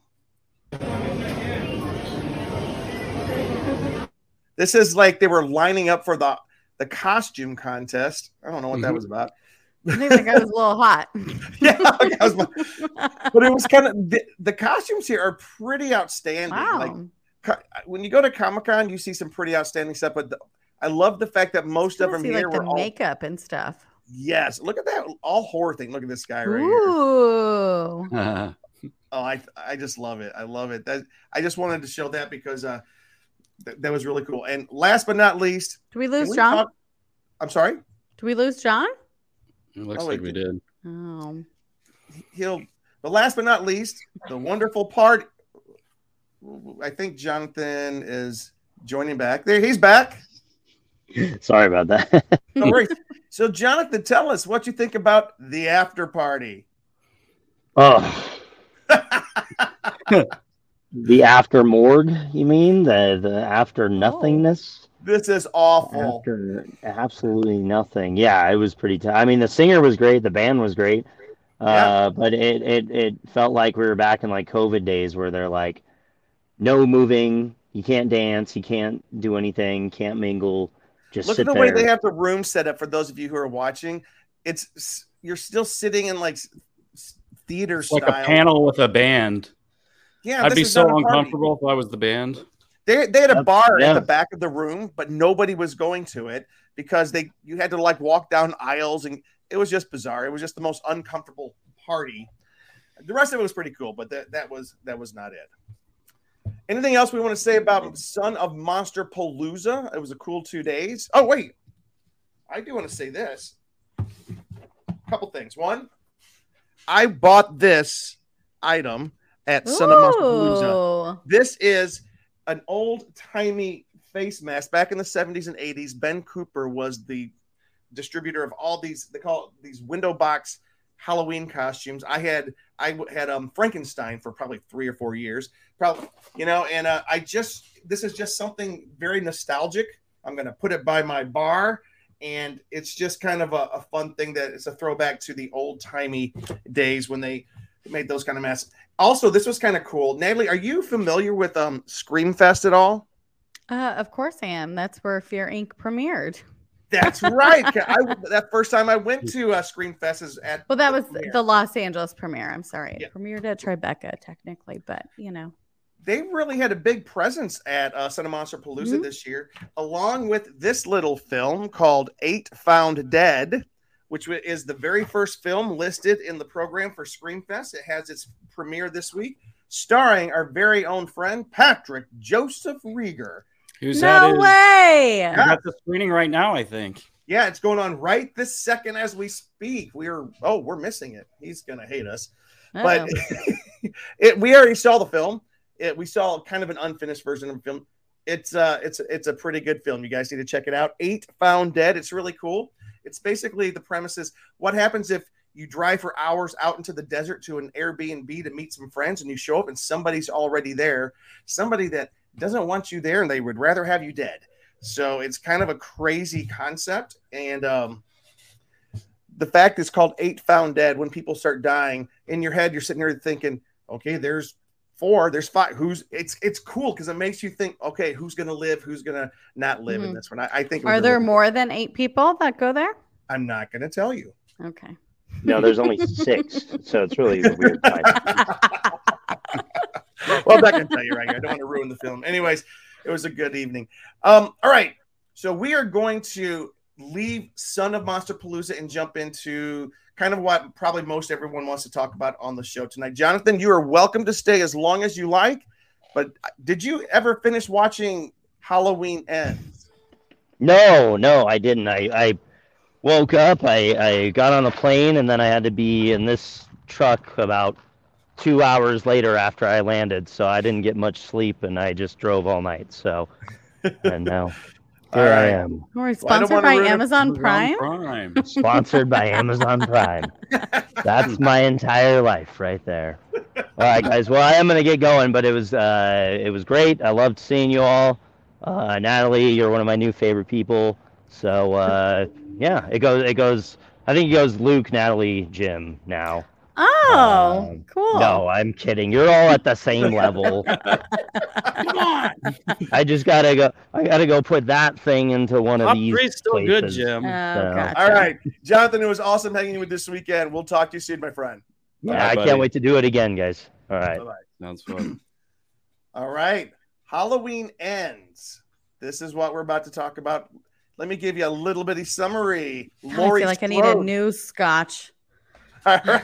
This is like they were lining up for the costume contest. I don't know what that was about. I think that guy was a little hot. Yeah, but it was kind of the costumes here are pretty outstanding. Wow. Like when you go to Comic-Con, you see some pretty outstanding stuff. But I love the fact that most of them here were all makeup and stuff. Yes, look at that all horror thing. Look at this guy right Ooh. here. Oh, I just love it. I love it. I just wanted to show that because that was really cool. And last but not least, do we lose John? I'm sorry. Do we lose John? It looks like we did. Oh. But last but not least, the wonderful part. I think Jonathan is joining back. There, he's back. Sorry about that. No worries. So, Jonathan, tell us what you think about the after party. Oh. The after morgue, you mean? The after nothingness? This is awful. After absolutely nothing. Yeah, it was pretty I mean, the singer was great, the band was great. But it felt like we were back in like COVID days where they're like, no moving, you can't dance, you can't do anything, can't mingle. Just look at the way they have the room set up for those of you who are watching. You're still sitting in like theater style. Like a panel with a band. Yeah, I'd be so uncomfortable if I was the band. They had a bar at the back of the room, but nobody was going to it because you had to like walk down aisles, and it was just bizarre. It was just the most uncomfortable party. The rest of it was pretty cool, but that was not it. Anything else we want to say about Son of Monster Palooza? It was a cool 2 days. Oh, wait. I do want to say this. A couple things. One, I bought this item at Son of Monster Palooza. This is an old-timey face mask. Back in the 70s and 80s, Ben Cooper was the distributor of all these, they call it these window box Halloween costumes. I had Frankenstein for probably 3 or 4 years. Probably, and this is just something very nostalgic. I'm going to put it by my bar, and it's just kind of a fun thing that it's a throwback to the old-timey days when they made those kind of masks. Also, this was kind of cool. Natalie, are you familiar with Screamfest at all? Of course I am. That's where Fear Inc. premiered. That's right. That first time I went to Screamfest is at. Well, that was the Los Angeles premiere. I'm sorry. It premiered at Tribeca, technically, but They really had a big presence at Son of Monster Palooza this year, along with this little film called 8 Found Dead, which is the very first film listed in the program for Screamfest. It has its premiere this week, starring our very own friend, Patrick Joseph Rieger. No way! That's the screening right now, I think. Yeah, it's going on right this second as we speak. We're missing it. He's going to hate us. But we already saw the film. We saw kind of an unfinished version of the film. It's a pretty good film. You guys need to check it out. 8 Found Dead. It's really cool. It's basically the premise is what happens if you drive for hours out into the desert to an Airbnb to meet some friends, and you show up and somebody's already there, somebody that doesn't want you there and they would rather have you dead. So it's kind of a crazy concept. And the fact it's called 8 Found Dead, when people start dying, in your head, you're sitting here thinking, okay, there's 4, there's 5. It's cool because it makes you think, okay, who's going to live? Who's going to not live in this one? I think. Are there more than 8 people that go there? I'm not going to tell you. Okay. No, there's only 6. So it's really a weird time. Well, I'm not going to tell you right here. I don't want to ruin the film. Anyways, it was a good evening. All right. So we are going to leave Son of Monster Palooza and jump into kind of what probably most everyone wants to talk about on the show tonight. Jonathan, you are welcome to stay as long as you like, but did you ever finish watching Halloween Ends? No, I didn't. I woke up, I got on a plane, and then I had to be in this truck about 2 hours later after I landed, so I didn't get much sleep, and I just drove all night. So, and now here I am. We're sponsored by Amazon Prime. Sponsored by Amazon Prime. That's my entire life right there. All right, guys. Well, I am gonna get going, but it was great. I loved seeing you all. Natalie, you're one of my new favorite people. So yeah, it goes. I think it goes Luke, Natalie, Jim now. Oh, cool. No, I'm kidding. You're all at the same level. Come on. not. I gotta go put that thing into one of these. Top 3's still places. good, Jim. Gotcha. All right, Jonathan, it was awesome hanging with this weekend. We'll talk to you soon, my friend. Yeah, I can't wait to do it again, guys. All right. Bye-bye. Sounds fun. All right, Halloween ends. This is what we're about to talk about. Let me give you a little bitty summary. Laurie I feel like Strode. I need a new scotch. All right.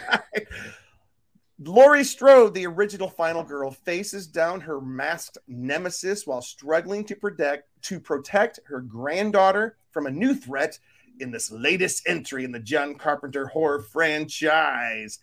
Laurie Strode, the original final girl, faces down her masked nemesis while struggling to protect her granddaughter from a new threat in this latest entry in the John Carpenter horror franchise.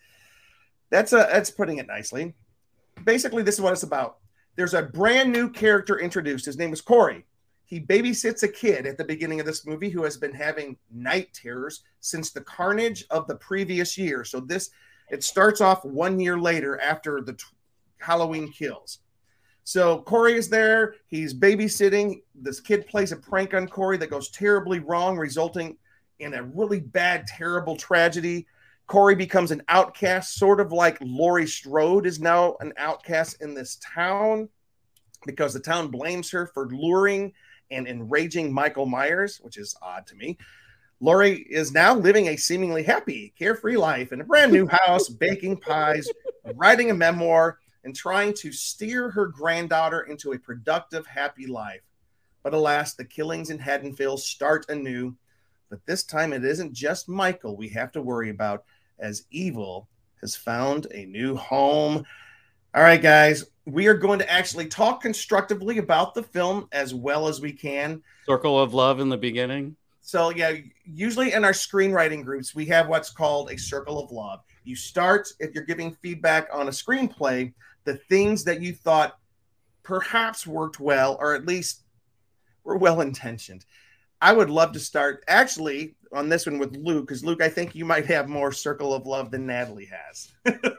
That's putting it nicely. Basically, this is what it's about. There's a brand new character introduced. His name is Corey. He babysits a kid at the beginning of this movie who has been having night terrors since the carnage of the previous year. So it starts off 1 year later after the Halloween kills. So Corey is there. He's babysitting. This kid plays a prank on Corey that goes terribly wrong, resulting in a really bad, terrible tragedy. Corey becomes an outcast, sort of like Laurie Strode is now an outcast in this town because the town blames her for luring and enraging Michael Myers, which is odd to me. Laurie is now living a seemingly happy, carefree life in a brand new house, baking pies, writing a memoir, and trying to steer her granddaughter into a productive, happy life. But alas, the killings in Haddonfield start anew. But this time it isn't just Michael we have to worry about, as evil has found a new home. All right, guys, we are going to actually talk constructively about the film as well as we can. Circle of love in the beginning. So, yeah, usually in our screenwriting groups, we have what's called a circle of love. You start, if you're giving feedback on a screenplay, the things that you thought perhaps worked well, or at least were well-intentioned. I would love to start actually on this one with Luke, because Luke, I think you might have more circle of love than Natalie has.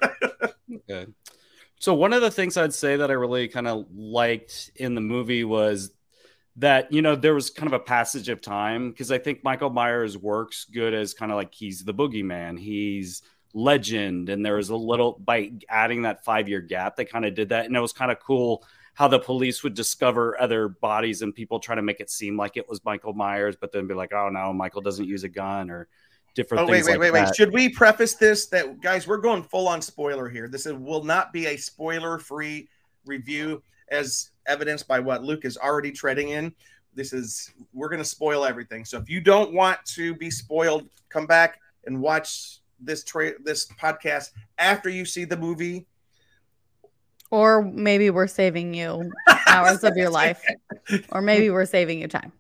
Okay. So one of the things I'd say that I really kind of liked in the movie was that, there was kind of a passage of time, because I think Michael Myers works good as kind of like he's the boogeyman. He's legend. And there was a little, by adding that 5-year gap, they kind of did that. And it was kind of cool how the police would discover other bodies and people try to make it seem like it was Michael Myers, but then be like, oh no, Michael doesn't use a gun or different things. Wait. Should we preface this that, guys, we're going full on spoiler here. This will not be a spoiler-free review as evidenced by what Luke is already treading in. We're going to spoil everything. So if you don't want to be spoiled, come back and watch this podcast after you see the movie. Or maybe we're saving you hours of your life. Or maybe we're saving you time.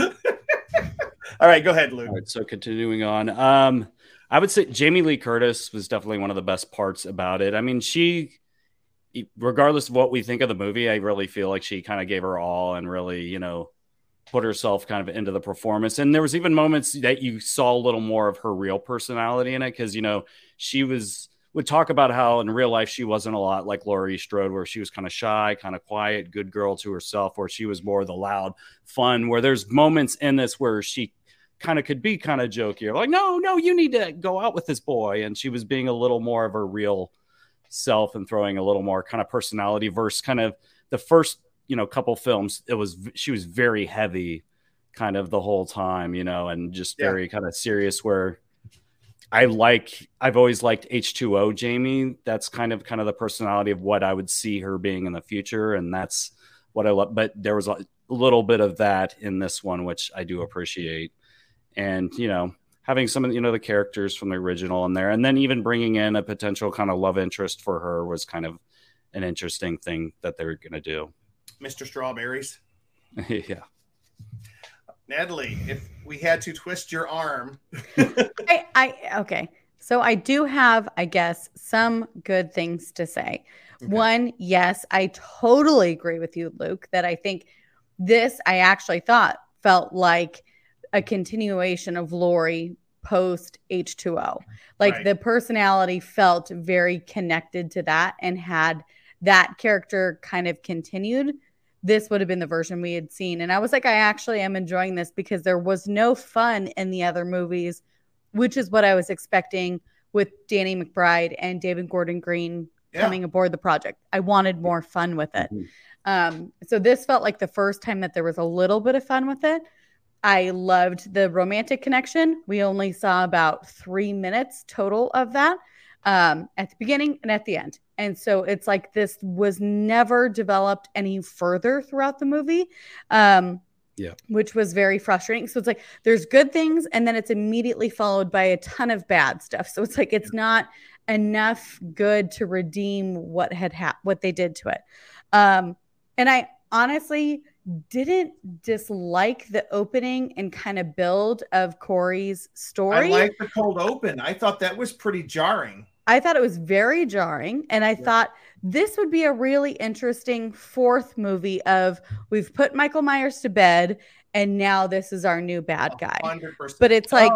All right, go ahead, Luke. All right, so continuing on. I would say Jamie Lee Curtis was definitely one of the best parts about it. I mean, she, regardless of what we think of the movie, I really feel like she kind of gave her all and really, put herself kind of into the performance. And there was even moments that you saw a little more of her real personality in it, because, she would talk about how in real life she wasn't a lot like Laurie Strode, where she was kind of shy, kind of quiet, good girl to herself, where she was more the loud, fun, where there's moments in this where she kind of could be kind of jokey, like, no, you need to go out with this boy. And she was being a little more of her real self and throwing a little more kind of personality versus kind of the first, couple films. She was very heavy kind of the whole time, and just very kind of serious, where I've always liked H2O Jamie. That's kind of the personality of what I would see her being in the future. And that's what I love. But there was a little bit of that in this one, which I do appreciate. And, having some of the characters from the original in there, and then even bringing in a potential kind of love interest for her was kind of an interesting thing that they were going to do. Mr. Strawberries. Yeah. Natalie, if we had to twist your arm. Okay. So I do have, I guess, some good things to say. Okay. One, yes, I totally agree with you, Luke, that I think this, I actually thought felt like a continuation of Laurie post H2O. Like the personality felt very connected to that, and had that character kind of continued, this would have been the version we had seen. And I was like, I actually am enjoying this, because there was no fun in the other movies, which is what I was expecting with Danny McBride and David Gordon Green coming aboard the project. I wanted more fun with it. So this felt like the first time that there was a little bit of fun with it. I loved the romantic connection. We only saw about 3 minutes total of that at the beginning and at the end. And so it's like this was never developed any further throughout the movie, which was very frustrating. So it's like there's good things, and then it's immediately followed by a ton of bad stuff. So it's like it's not enough good to redeem what they did to it. And I honestly didn't dislike the opening and kind of build of Corey's story. I like the cold open. I thought that was pretty jarring. I thought it was very jarring. And I thought this would be a really interesting fourth movie of we've put Michael Myers to bed and now this is our new bad guy. 100%. But it's like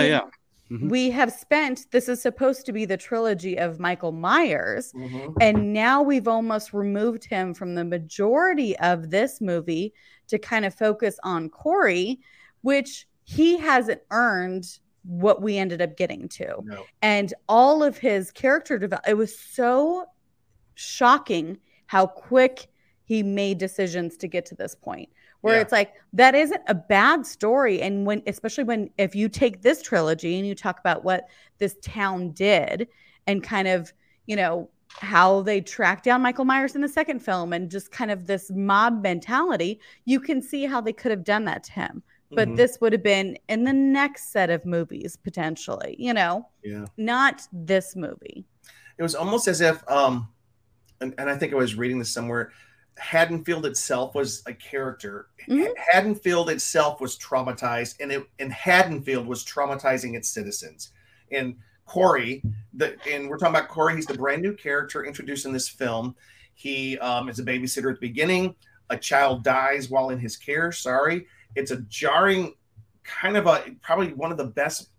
we have spent, this is supposed to be the trilogy of Michael Myers. And now we've almost removed him from the majority of this movie to kind of focus on Corey, which he hasn't earned what we ended up getting to. No. And all of his character development, it was so shocking how quick he made decisions to get to this point. Where it's like, that isn't a bad story. And if you take this trilogy and you talk about what this town did and kind of, how they tracked down Michael Myers in the second film and just kind of this mob mentality, you can see how they could have done that to him. But this would have been in the next set of movies, potentially, not this movie. It was almost as if, and I think I was reading this somewhere, Haddonfield itself was a character. Haddonfield itself was traumatized, and Haddonfield was traumatizing its citizens. And Corey, and we're talking about Corey, he's the brand new character introduced in this film. He is a babysitter at the beginning. A child dies while in his care. It's a jarring kind of probably one of the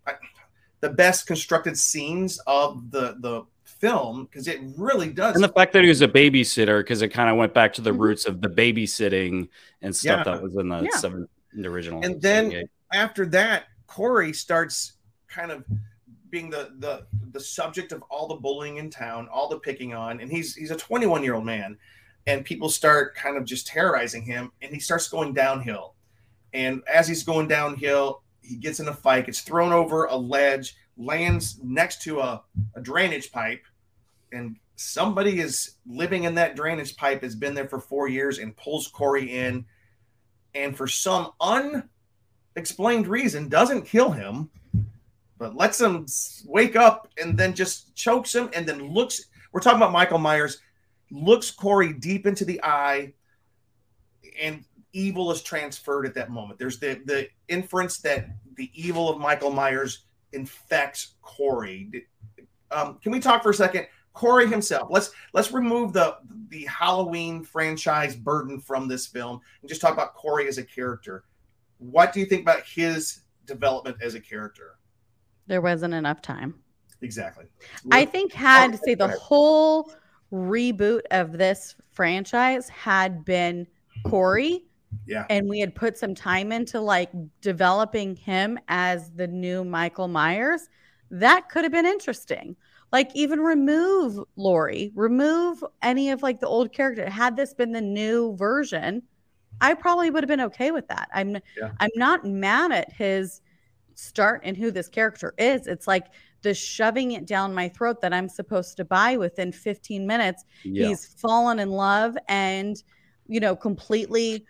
best constructed scenes of the film, because it really does. And the fact that he was a babysitter, because it kind of went back to the roots of the babysitting and stuff that was in the original. And then after that, Corey starts kind of being the subject of all the bullying in town, all the picking on, and he's a 21-year-old man, and people start kind of just terrorizing him, and he starts going downhill. And as he's going downhill, he gets in a fight, gets thrown over a ledge, lands next to a drainage pipe, and somebody is living in that drainage pipe, has been there for 4 years, and pulls Corey in, and for some unexplained reason doesn't kill him, but lets him wake up and then just chokes him, and then we're talking about Michael Myers, looks Corey deep into the eye, and evil is transferred at that moment. There's the inference that the evil of Michael Myers infects Corey. Can we talk for a second? Corey himself. Let's remove the Halloween franchise burden from this film and just talk about Corey as a character. What do you think about his development as a character? There wasn't enough time. Exactly. I think the whole reboot of this franchise had been Corey. Yeah. And we had put some time into like developing him as the new Michael Myers. That could have been interesting. Like even remove Laurie, remove any of like the old character. Had this been the new version, I probably would have been okay with that. I'm not mad at his start and who this character is. It's like the shoving it down my throat that I'm supposed to buy within 15 minutes. Yeah. He's fallen in love and, completely,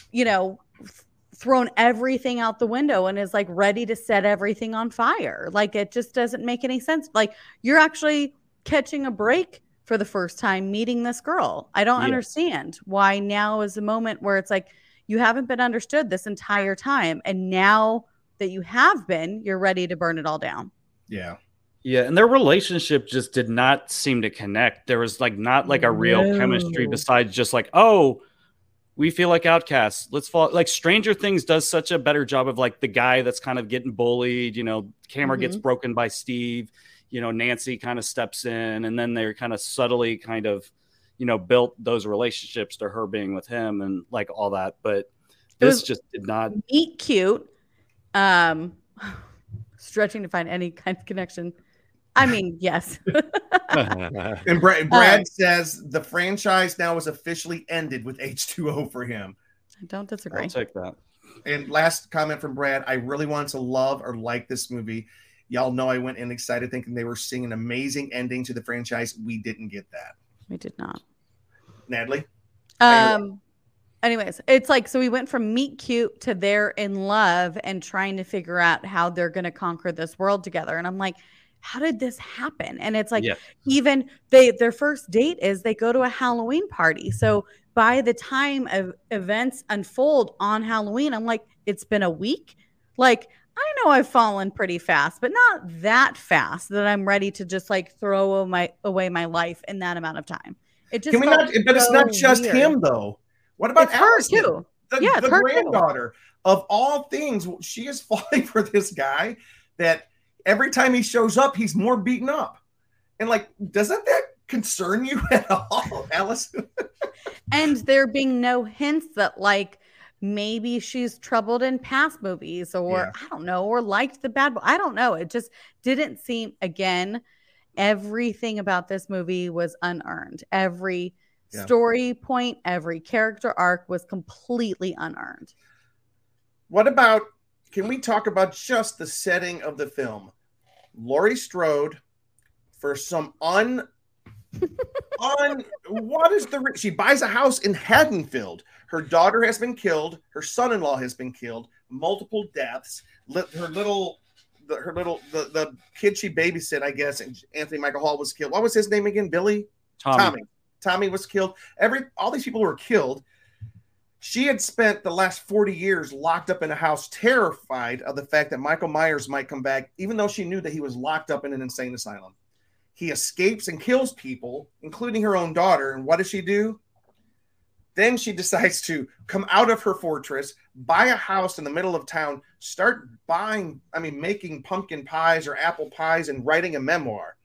thrown everything out the window and is like ready to set everything on fire. Like it just doesn't make any sense. Like you're actually catching a break for the first time meeting this girl. I don't understand why now is the moment where it's like you haven't been understood this entire time. And now that you have been, you're ready to burn it all down. Yeah. Yeah. And their relationship just did not seem to connect. There was like not like a real chemistry besides just like, oh, we feel like outcasts. Let's fall. Like Stranger Things does such a better job of like the guy that's kind of getting bullied, camera gets broken by Steve, Nancy kind of steps in and then they're kind of subtly kind of, built those relationships to her being with him and like all that. But this just did not meet cute. Stretching to find any kind of connection I mean, yes. And Brad says the franchise now is officially ended with H2O for him. I don't disagree. I'll take that. And last comment from Brad, I really wanted to love or like this movie. Y'all know I went in excited thinking they were seeing an amazing ending to the franchise. We didn't get that. We did not. Natalie? Anyways, it's like, so we went from meet cute to they're in love and trying to figure out how they're going to conquer this world together. And I'm like, how did this happen? And it's like, even their first date is they go to a Halloween party. So by the time of events unfold on Halloween, I'm like, it's been a week. Like, I know I've fallen pretty fast, but not that fast that I'm ready to just like throw away my life in that amount of time. It just but it's not just weird. Him though. What about Allison, her too? The granddaughter too. Of all things, she is falling for this guy that every time he shows up, he's more beaten up. And like, doesn't that concern you at all, Allison? And there being no hints that like maybe she's troubled in past movies or I don't know, or liked the bad. I don't know. It just didn't seem, again, everything about this movie was unearned. Every story point, every character arc was completely unearned. What about, can we talk about just the setting of the film? Laurie Strode, for some she buys a house in Haddonfield. Her daughter has been killed. Her son-in-law has been killed. Multiple deaths. The kid she babysit, I guess, and Anthony Michael Hall was killed. What was his name again? Billy? Tommy was killed. All these people were killed. She had spent the last 40 years locked up in a house, terrified of the fact that Michael Myers might come back, even though she knew that he was locked up in an insane asylum. He escapes and kills people, including her own daughter. And what does she do? Then she decides to come out of her fortress, buy a house in the middle of town, start making pumpkin pies or apple pies and writing a memoir.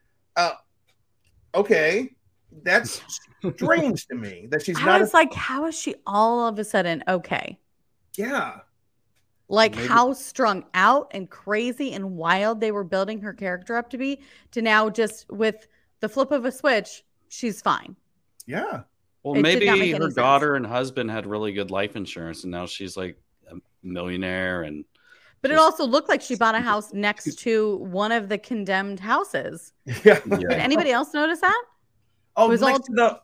Okay. That's strange to me that she's not. It's like, how is she all of a sudden okay? Yeah. Like how strung out and crazy and wild they were building her character up to be, to now just with the flip of a switch, she's fine. Yeah. Well, maybe her daughter and husband had really good life insurance, and now she's like a millionaire. But it also looked like she bought a house next to one of the condemned houses. Yeah. Did anybody else notice that? Oh, it was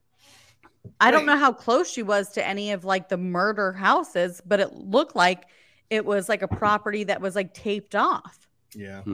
I don't know how close she was to any of like the murder houses, but it looked like it was like a property that was like taped off. Yeah.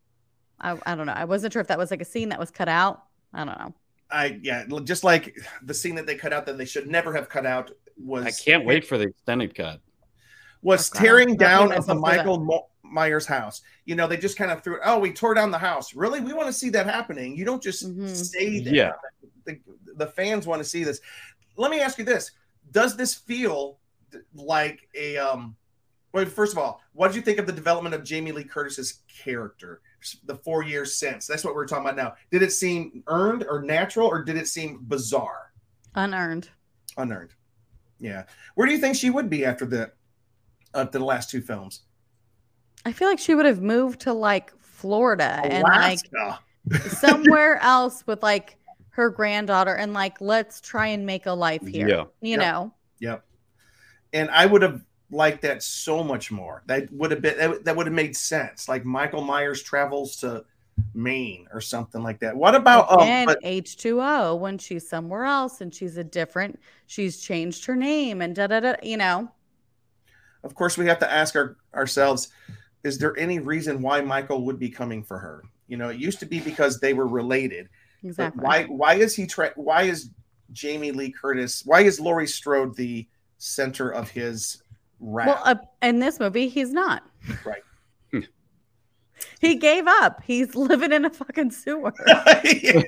I don't know. I wasn't sure if that was like a scene that was cut out. I don't know. Just like the scene that they cut out that they should never have cut out was. I can't wait for the extended cut. Was tearing down of the Michael Myers house. You know, they just kind of threw it. Oh, we tore down the house. Really? We want to see that happening. You don't just say that. Yeah. The fans want to see this. Let me ask you this. Does this feel like a well, first of all, what did you think of the development of Jamie Lee Curtis's character the 4 years since? That's what we're talking about now. Did it seem earned or natural, or did it seem bizarre? Unearned. Yeah. Where do you think she would be after the last two films? I feel like she would have moved to like Florida Alaska. And like somewhere else with like her granddaughter and like, let's try and make a life here. You know? Yep. And I would have liked that so much more. That would have made sense. Like Michael Myers travels to Maine or something like that. What about H2O when she's somewhere else and she's changed her name and you know? Of course, we have to ask ourselves, is there any reason why Michael would be coming for her? You know, it used to be because they were related. Exactly. Why is Jamie Lee Curtis, why is Laurie Strode the center of his rap? Well, in this movie, he's not. Right. He gave up. He's living in a fucking sewer. Okay,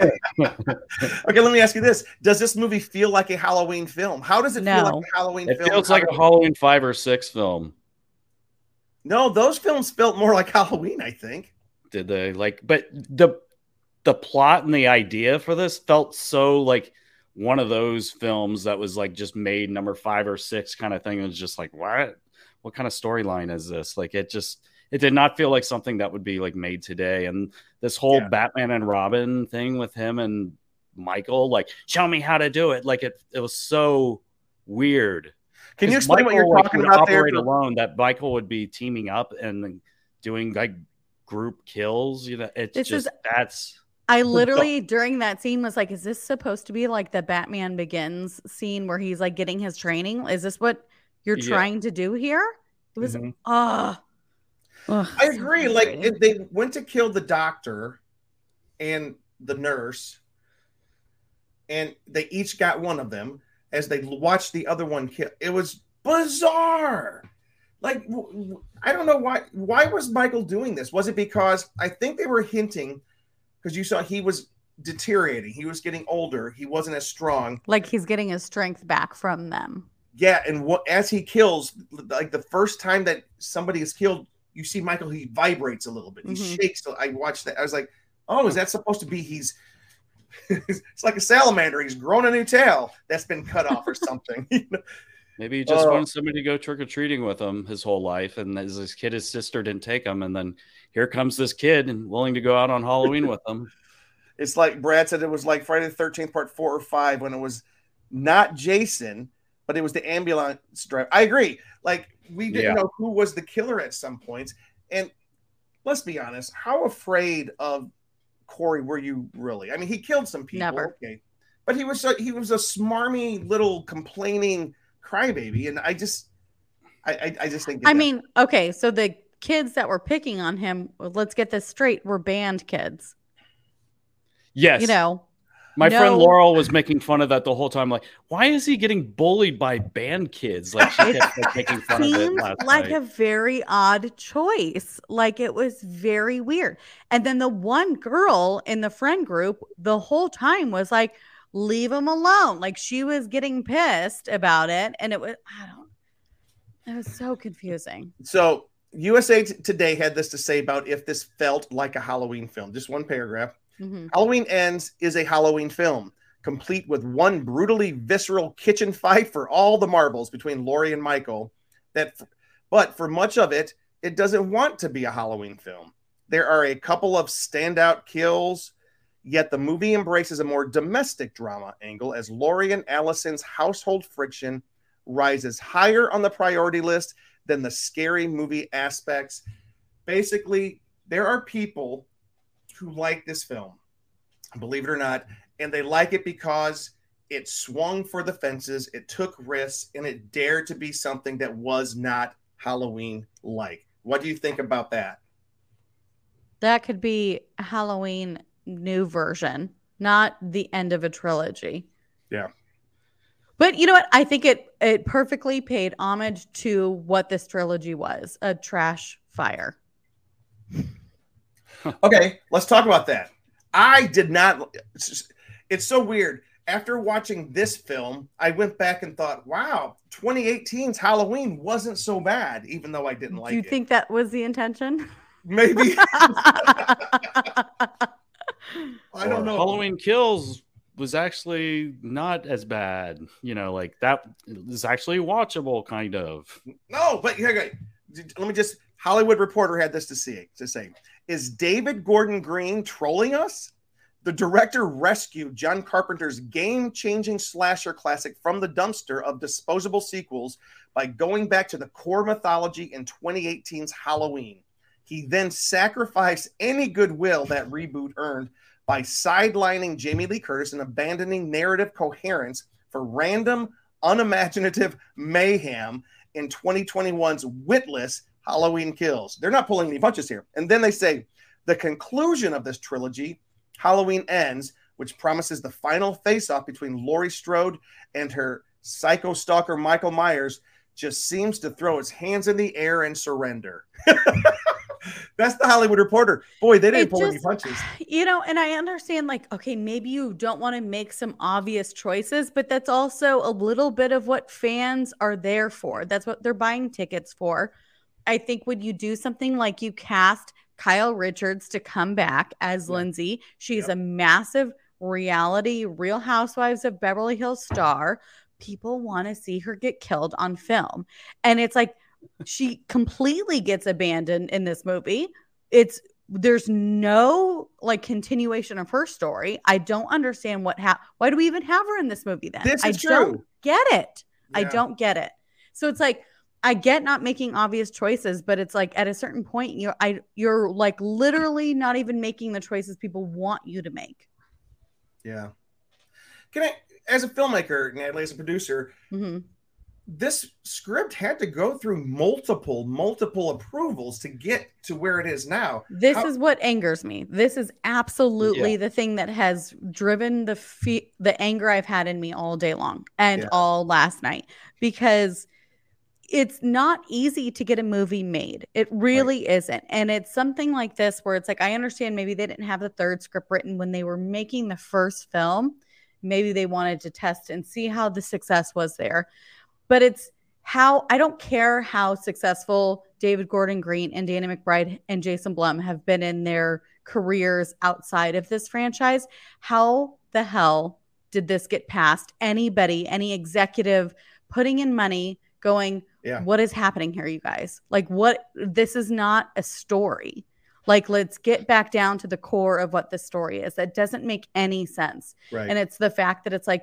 let me ask you this. Does this movie feel like a Halloween film? How does it feel like a Halloween film? It feels like a Halloween 5 or 6 film. No, those films felt more like Halloween, I think. Did they? But the plot and the idea for this felt so like one of those films that was like just made number 5 or 6 kind of thing. It was just like, what kind of storyline is this? Like, it It did not feel like something that would be like made today. And this whole Batman and Robin thing with him and Michael, like, show me how to do it. Like it was so weird. Can you explain what you're talking about there? Alone, that Michael would be teaming up and doing like group kills. You know, I literally during that scene was like, is this supposed to be like the Batman Begins scene where he's like getting his training? Is this what you're trying to do here? It was I agree. Like they went to kill the doctor and the nurse, and they each got one of them as they watched the other one kill. It was bizarre. Like, I don't know why was Michael doing this? Was it because I think they were hinting, because you saw he was deteriorating. He was getting older. He wasn't as strong. Like he's getting his strength back from them. Yeah, and as he kills, like the first time that somebody is killed, you see Michael, he vibrates a little bit. He shakes. So I watched that. I was like, oh, is that supposed to be it's like a salamander. He's grown a new tail that's been cut off or something. Maybe he just wanted somebody to go trick-or-treating with him his whole life. And as his kid, his sister didn't take him. And then here comes this kid and willing to go out on Halloween with him. It's like Brad said, it was like Friday the 13th part 4 or 5 when it was not Jason, but it was the ambulance driver. I agree. Like we didn't know who was the killer at some points. And let's be honest, how afraid of Corey were you really? I mean, he killed some people. Never. Okay. But he was a smarmy little complaining crybaby, and I just think. I mean, okay, so the kids that were picking on him, let's get this straight, were band kids. Yes, you know, my friend Laurel was making fun of that the whole time. Like, why is he getting bullied by band kids? Like, she kept making fun of it last like night. a very odd choice. Like it was very weird. And then the one girl in the friend group the whole time was like, leave him alone. Like she was getting pissed about it. And it was so confusing. So USA Today had this to say about if this felt like a Halloween film. Just one paragraph. Halloween Ends is a Halloween film, complete with one brutally visceral kitchen fight for all the marbles between Laurie and Michael. But for much of it, it doesn't want to be a Halloween film. There are a couple of standout kills, yet the movie embraces a more domestic drama angle as Laurie and Allison's household friction rises higher on the priority list than the scary movie aspects. Basically, there are people who like this film, believe it or not, and they like it because it swung for the fences, it took risks, and it dared to be something that was not Halloween-like. What do you think about that? That could be a Halloween new version, not the end of a trilogy. Yeah. But you know what? I think it perfectly paid homage to what this trilogy was, a trash fire. Okay, let's talk about that. I did not. It's so weird. After watching this film, I went back and thought, wow, 2018's Halloween wasn't so bad, even though I didn't like it. Do you think that was the intention? Maybe. I don't know. Halloween Kills was actually not as bad. You know, like that is actually watchable, kind of. No, but okay. Let me just. Hollywood Reporter had this to say. Is David Gordon Green trolling us? The director rescued John Carpenter's game-changing slasher classic from the dumpster of disposable sequels by going back to the core mythology in 2018's Halloween. He then sacrificed any goodwill that reboot earned by sidelining Jamie Lee Curtis and abandoning narrative coherence for random, unimaginative mayhem in 2021's witless Halloween Kills. They're not pulling any punches here. And then they say, the conclusion of this trilogy, Halloween Ends, which promises the final face-off between Laurie Strode and her psycho stalker Michael Myers, just seems to throw its hands in the air and surrender. That's the Hollywood Reporter. Boy, they didn't pull any punches. You know, and I understand, like, okay, maybe you don't want to make some obvious choices, but that's also a little bit of what fans are there for. That's what they're buying tickets for. I think when you do something like you cast Kyle Richards to come back as Lindsay, she's a massive reality Real Housewives of Beverly Hills star. People want to see her get killed on film. And it's like, she completely gets abandoned in this movie. There's no like continuation of her story. I don't understand why do we even have her in this movie then? This is true. Don't get it. Yeah. I don't get it. So it's like, I get not making obvious choices, but it's like at a certain point, you're like literally not even making the choices people want you to make. Yeah. Can I, as a filmmaker, Natalie, as a producer, this script had to go through multiple approvals to get to where it is now. This is what angers me. This is absolutely the thing that has driven the anger I've had in me all day long and all last night, because it's not easy to get a movie made. It really isn't. And it's something like this where it's like, I understand maybe they didn't have the third script written when they were making the first film. Maybe they wanted to test and see how the success was there. But it's how, I don't care how successful David Gordon Green and Danny McBride and Jason Blum have been in their careers outside of this franchise. How the hell did this get past anybody, any executive putting in money going, what is happening here, you guys? Like, this is not a story. Like, let's get back down to the core of what the story is. That doesn't make any sense. Right. And it's the fact that it's like,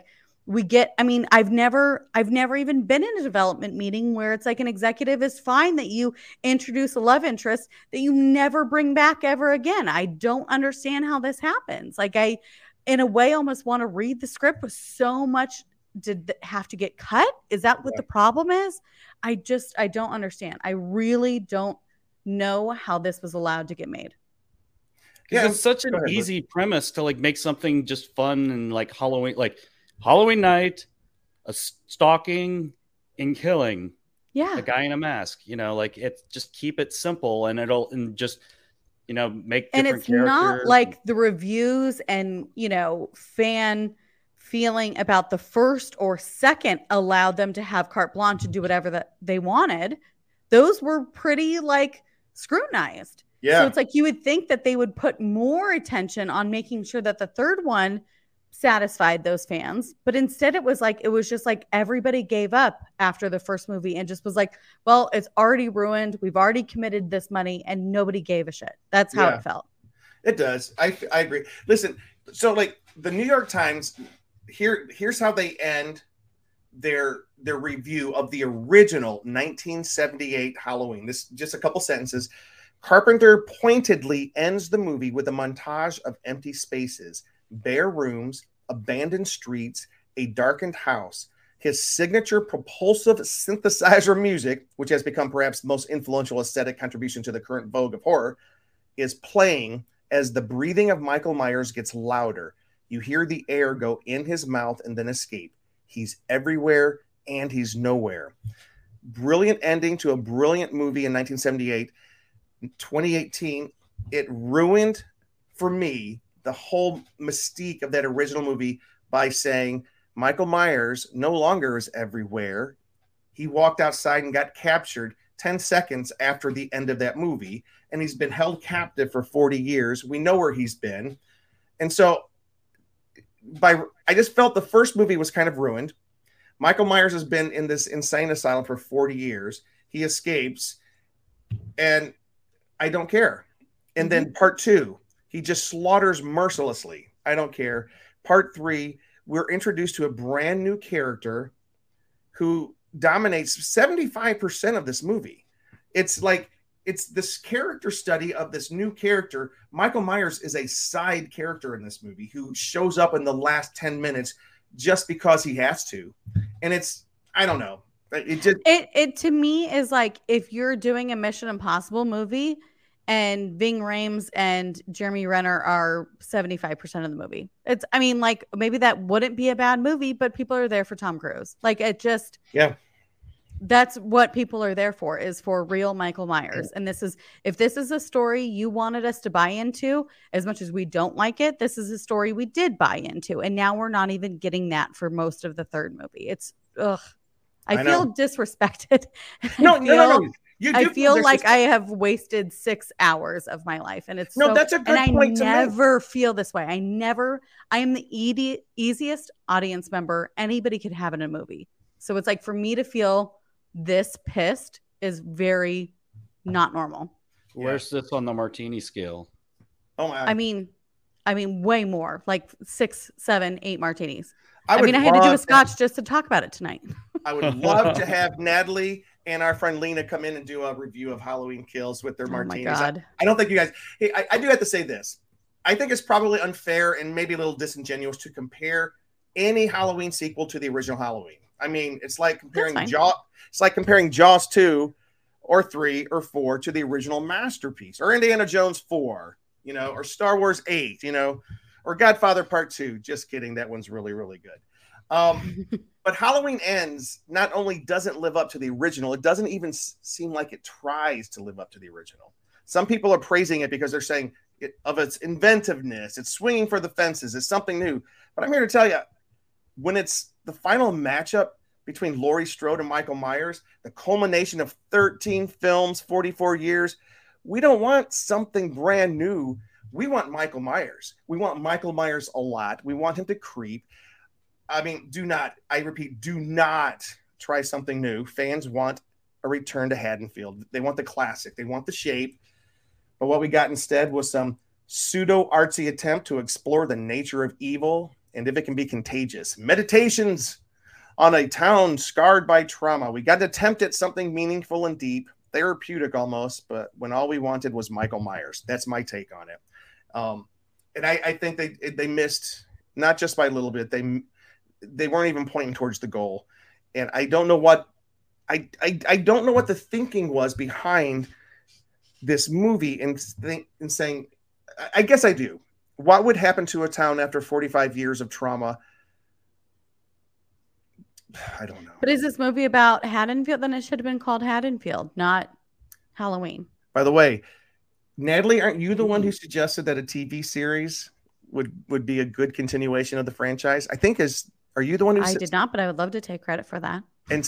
I've never even been in a development meeting where it's like an executive is fine that you introduce a love interest that you never bring back ever again. I don't understand how this happens. Like, I, in a way, almost want to read the script with so much did have to get cut. Is that what the problem is? I don't understand. I really don't know how this was allowed to get made. Yeah, it's such an easy premise to like make something just fun and like Halloween night, a stalking and killing. Yeah. A guy in a mask, like it, just keep it simple and make different and it's characters. Not like the reviews and, fan feeling about the first or second allowed them to have carte blanche and do whatever that they wanted. Those were pretty like scrutinized. Yeah. So it's like you would think that they would put more attention on making sure that the third one satisfied those fans, but instead it was just like everybody gave up after the first movie and just was like, well, it's already ruined. We've already committed this money and nobody gave a shit. That's how it felt. It does. I agree. Listen, so like the New York Times, here's how they end their review of the original 1978 Halloween. This just a couple sentences. Carpenter pointedly ends the movie with a montage of empty spaces, bare rooms, abandoned streets, a darkened house. His signature propulsive synthesizer music, which has become perhaps the most influential aesthetic contribution to the current vogue of horror, is playing as the breathing of Michael Myers gets louder. You hear the air go in his mouth and then escape. He's everywhere and he's nowhere. Brilliant ending to a brilliant movie in 1978. 2018, it ruined for me the whole mystique of that original movie by saying Michael Myers no longer is everywhere. He walked outside and got captured 10 seconds after the end of that movie, and he's been held captive for 40 years. We know where he's been. And so I just felt the first movie was kind of ruined. Michael Myers has been in this insane asylum for 40 years. He escapes, and I don't care. And then part two, he just slaughters mercilessly. I don't care. Part three, we're introduced to a brand new character who dominates 75% of this movie. It's like, it's this character study of this new character. Michael Myers is a side character in this movie who shows up in the last 10 minutes just because he has to. And it's, I don't know. It to me is like if you're doing a Mission Impossible movie and Ving Rhames and Jeremy Renner are 75% of the movie. Like maybe that wouldn't be a bad movie, but people are there for Tom Cruise. Like it just, that's what people are there for, is for real Michael Myers. And if this is a story you wanted us to buy into, as much as we don't like it, this is a story we did buy into. And now we're not even getting that for most of the third movie. It's, I feel disrespected. No. I feel like I have wasted 6 hours of my life. And it's that's a good point to make. I never feel this way. I am the easiest audience member anybody could have in a movie. So it's like for me to feel this pissed is very not normal. Where's this on the martini scale? Oh my! I mean, way more, like 6, 7, 8 martinis. I had to do a scotch just to talk about it tonight. I would love to have Natalie and our friend Lena come in and do a review of Halloween Kills with their martinis. Oh my God. I don't think you guys. Hey, I do have to say this. I think it's probably unfair and maybe a little disingenuous to compare any Halloween sequel to the original Halloween. I mean, it's like comparing Jaws 2 or 3 or 4 to the original masterpiece, or Indiana Jones 4, or Star Wars 8, or Godfather Part 2. Just kidding. That one's really, really good. But Halloween Ends not only doesn't live up to the original, it doesn't even seem like it tries to live up to the original. Some people are praising it because they're saying of its inventiveness, it's swinging for the fences, it's something new. But I'm here to tell you, when it's the final matchup between Laurie Strode and Michael Myers, the culmination of 13 films, 44 years, we don't want something brand new. We want Michael Myers. We want Michael Myers a lot. We want him to creep. I mean, do not try something new. Fans want a return to Haddonfield. They want the classic. They want the shape. But what we got instead was some pseudo-artsy attempt to explore the nature of evil and if it can be contagious. Meditations on a town scarred by trauma. We got to attempt at something meaningful and deep, therapeutic almost, but when all we wanted was Michael Myers. That's my take on it. And I think they missed, not just by a little bit, they weren't even pointing towards the goal. And I don't know what I don't know what the thinking was behind this movie and saying, I guess I do. What would happen to a town after 45 years of trauma? I don't know. But is this movie about Haddonfield? Then it should have been called Haddonfield, not Halloween. By the way, Natalie, aren't you the one who suggested that a TV series would be a good continuation of the franchise? Are you the one who I did not, but I would love to take credit for that. And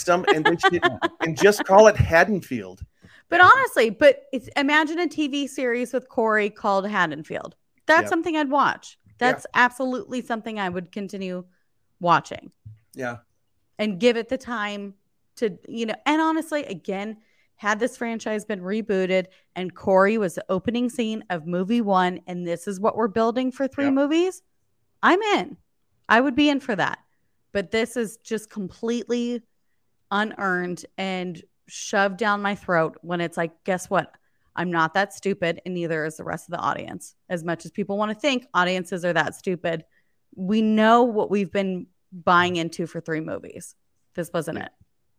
just call it Haddonfield. But honestly, imagine a TV series with Corey called Haddonfield. That's something I'd watch. That's absolutely something I would continue watching. Yeah. And give it the time to, and honestly, again, had this franchise been rebooted and Corey was the opening scene of movie 1, and this is what we're building for 3 movies, I'm in. I would be in for that. But this is just completely unearned and shoved down my throat when it's like, guess what? I'm not that stupid, and neither is the rest of the audience. As much as people want to think audiences are that stupid, we know what we've been buying into for 3 movies. This wasn't it.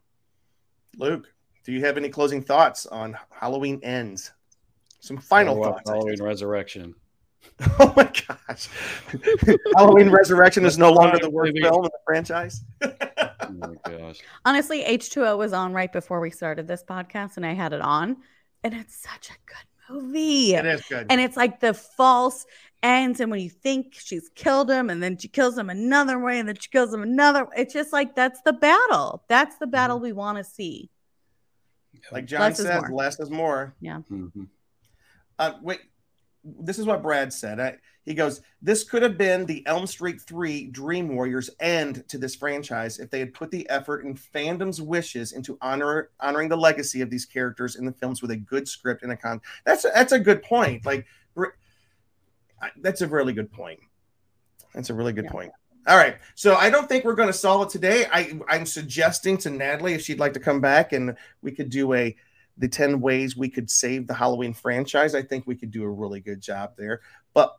Luke, do you have any closing thoughts on Halloween Ends? Some final thoughts. Halloween Resurrection. Oh my gosh. Halloween Resurrection is no longer the worst film in the franchise. Oh my gosh. Honestly, H2O was on right before we started this podcast, and I had it on, and it's such a good movie. It is good. And it's like the false ends, and when you think she's killed him, and then she kills him another way, and then she kills him another way. It's just like, that's the battle. That's the battle we want to see. Like John says, less is more. Yeah. Mm-hmm. Wait, this is what Brad said. He goes, this could have been the Elm Street 3 Dream Warriors end to this franchise if they had put the effort and fandom's wishes into honoring the legacy of these characters in the films with a good script and a That's a good point. Like, that's a really good point. That's a really good point. All right. So I don't think we're going to solve it today. I'm suggesting to Natalie if she'd like to come back and we could do the 10 ways we could save the Halloween franchise. I think we could do a really good job there. But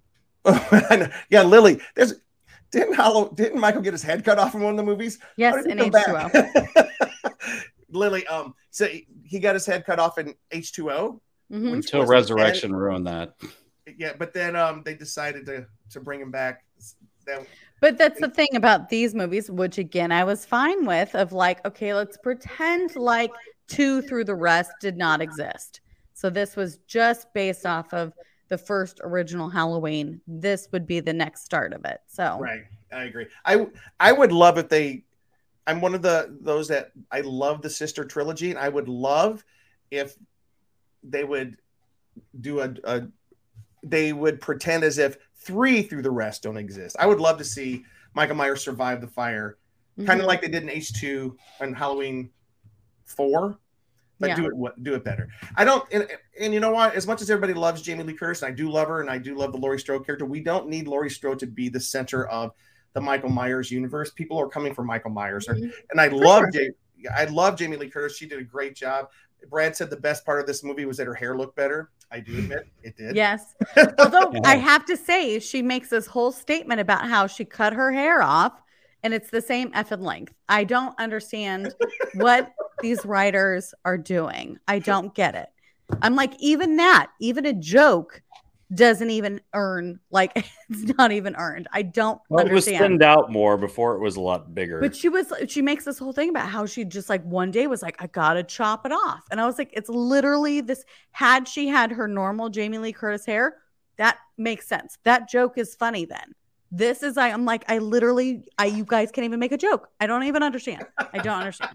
yeah, Lily, didn't Michael get his head cut off in one of the movies? Yes, in H2O. Lily, so he got his head cut off in H2O until Resurrection ruined that. Yeah, but then they decided to bring him back. But that's the thing about these movies, which again I was fine with, of like, okay, let's pretend like 2 through the rest did not exist. So this was just based off of the first original Halloween. This would be the next start of it. So right, I agree. I would love if I'm one of those that I love the sister trilogy, and I would love if they would do they would pretend as if 3 through the rest don't exist. I would love to see Michael Myers survive the fire, kind of like they did in H2 and Halloween 4. but do it better. I don't, and you know what? As much as everybody loves Jamie Lee Curtis, and I do love her, and I do love the Laurie Strode character, we don't need Laurie Strode to be the center of the Michael Myers universe. People are coming for Michael Myers, and I love Jamie Lee Curtis. She did a great job. Brad said the best part of this movie was that her hair looked better. I do admit it did. Yes. Although I have to say, she makes this whole statement about how she cut her hair off and it's the same effing length. I don't understand what these writers are doing. I don't get it. I'm like, even a joke doesn't even earn, like, it's not even earned. I don't understand. It was thinned out more before it was a lot bigger. But she makes this whole thing about how she just like one day was like, I gotta chop it off. And I was like, it's literally this. Had she had her normal Jamie Lee Curtis hair, that makes sense. That joke is funny then. This is, I'm like, you guys can't even make a joke. I don't even understand. I don't understand.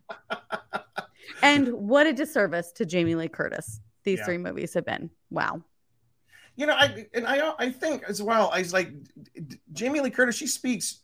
And what a disservice to Jamie Lee Curtis these 3 movies have been. Wow. You know, I think as well, I was like, Jamie Lee Curtis, she speaks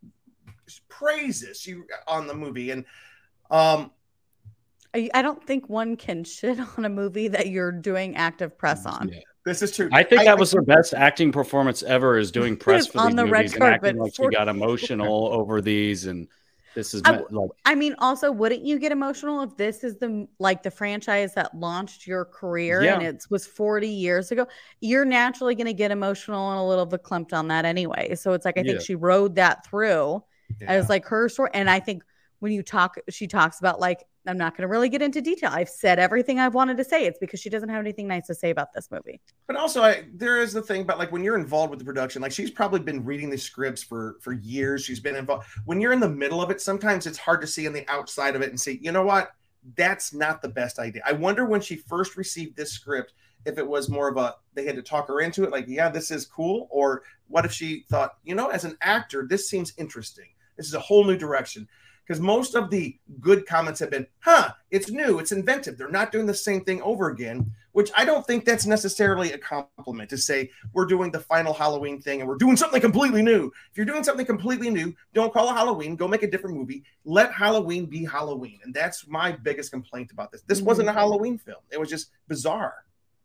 praises on the movie. And I don't think one can shit on a movie that you're doing active press on. Yeah. This is true. I think that was her best acting performance ever, is doing press for on these the movies red carpet. And acting like she got emotional over these. And this is I mean, also, wouldn't you get emotional if this is the franchise that launched your career and it was 40 years ago? You're naturally going to get emotional and a little verklempt on that anyway. So it's like, I think she rode that through as like her story. And I think when she talks about, like, I'm not going to really get into detail. I've said everything I've wanted to say. It's because she doesn't have anything nice to say about this movie. But also, there is the thing about, like, when you're involved with the production, like, she's probably been reading the scripts for years. She's been involved. When you're in the middle of it, sometimes it's hard to see on the outside of it and say, you know what, that's not the best idea. I wonder when she first received this script, if it was more of they had to talk her into it, like, yeah, this is cool. Or what if she thought, you know, as an actor, this seems interesting. This is a whole new direction. Because most of the good comments have been, it's new, it's inventive. They're not doing the same thing over again, which I don't think that's necessarily a compliment to say we're doing the final Halloween thing and we're doing something completely new. If you're doing something completely new, don't call it Halloween. Go make a different movie. Let Halloween be Halloween. And that's my biggest complaint about this. This wasn't a Halloween film. It was just bizarre.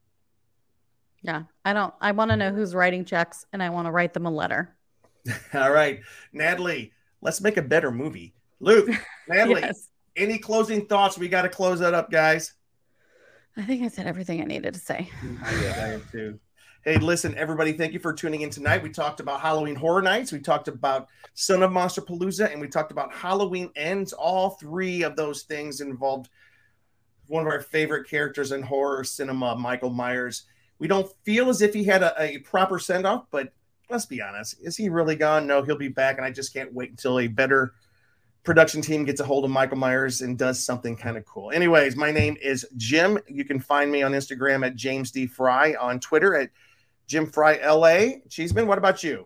Yeah, I want to know who's writing checks and I want to write them a letter. All right, Natalie, let's make a better movie. Luke, Natalie, any closing thoughts? We got to close that up, guys. I think I said everything I needed to say. I have too. Hey, listen, everybody, thank you for tuning in tonight. We talked about Halloween Horror Nights. We talked about Son of Monsterpalooza, and we talked about Halloween Ends. All 3 of those things involved one of our favorite characters in horror cinema, Michael Myers. We don't feel as if he had a proper send-off, but let's be honest. Is he really gone? No, he'll be back, and I just can't wait until a better production team gets a hold of Michael Myers and does something kind of cool. Anyways, my name is Jim. You can find me on Instagram at James D. Fry, on Twitter at Jim Fry LA. Cheeseman, what about you?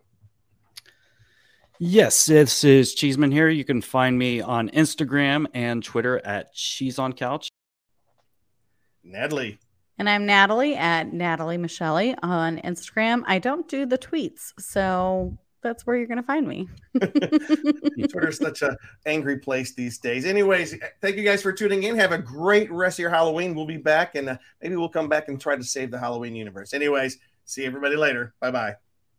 Yes, this is Cheeseman here. You can find me on Instagram and Twitter at Cheese on Couch. Natalie. And I'm Natalie at Natalie Michele on Instagram. I don't do the tweets, so that's where you're going to find me. Twitter's such an angry place these days. Anyways, thank you guys for tuning in. Have a great rest of your Halloween. We'll be back, and maybe we'll come back and try to save the Halloween universe. Anyways, see everybody later. Bye-bye.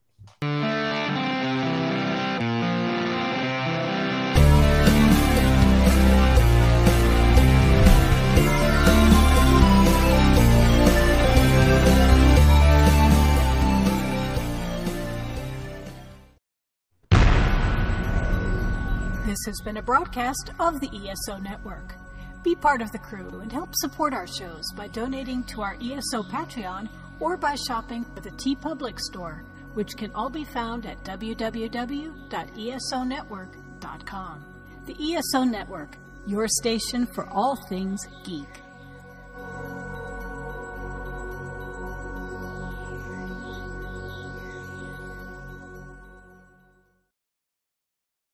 This has been a broadcast of the ESO Network. Be part of the crew and help support our shows by donating to our ESO Patreon or by shopping at the TeePublic store, which can all be found at www.esonetwork.com. The ESO Network, your station for all things geek.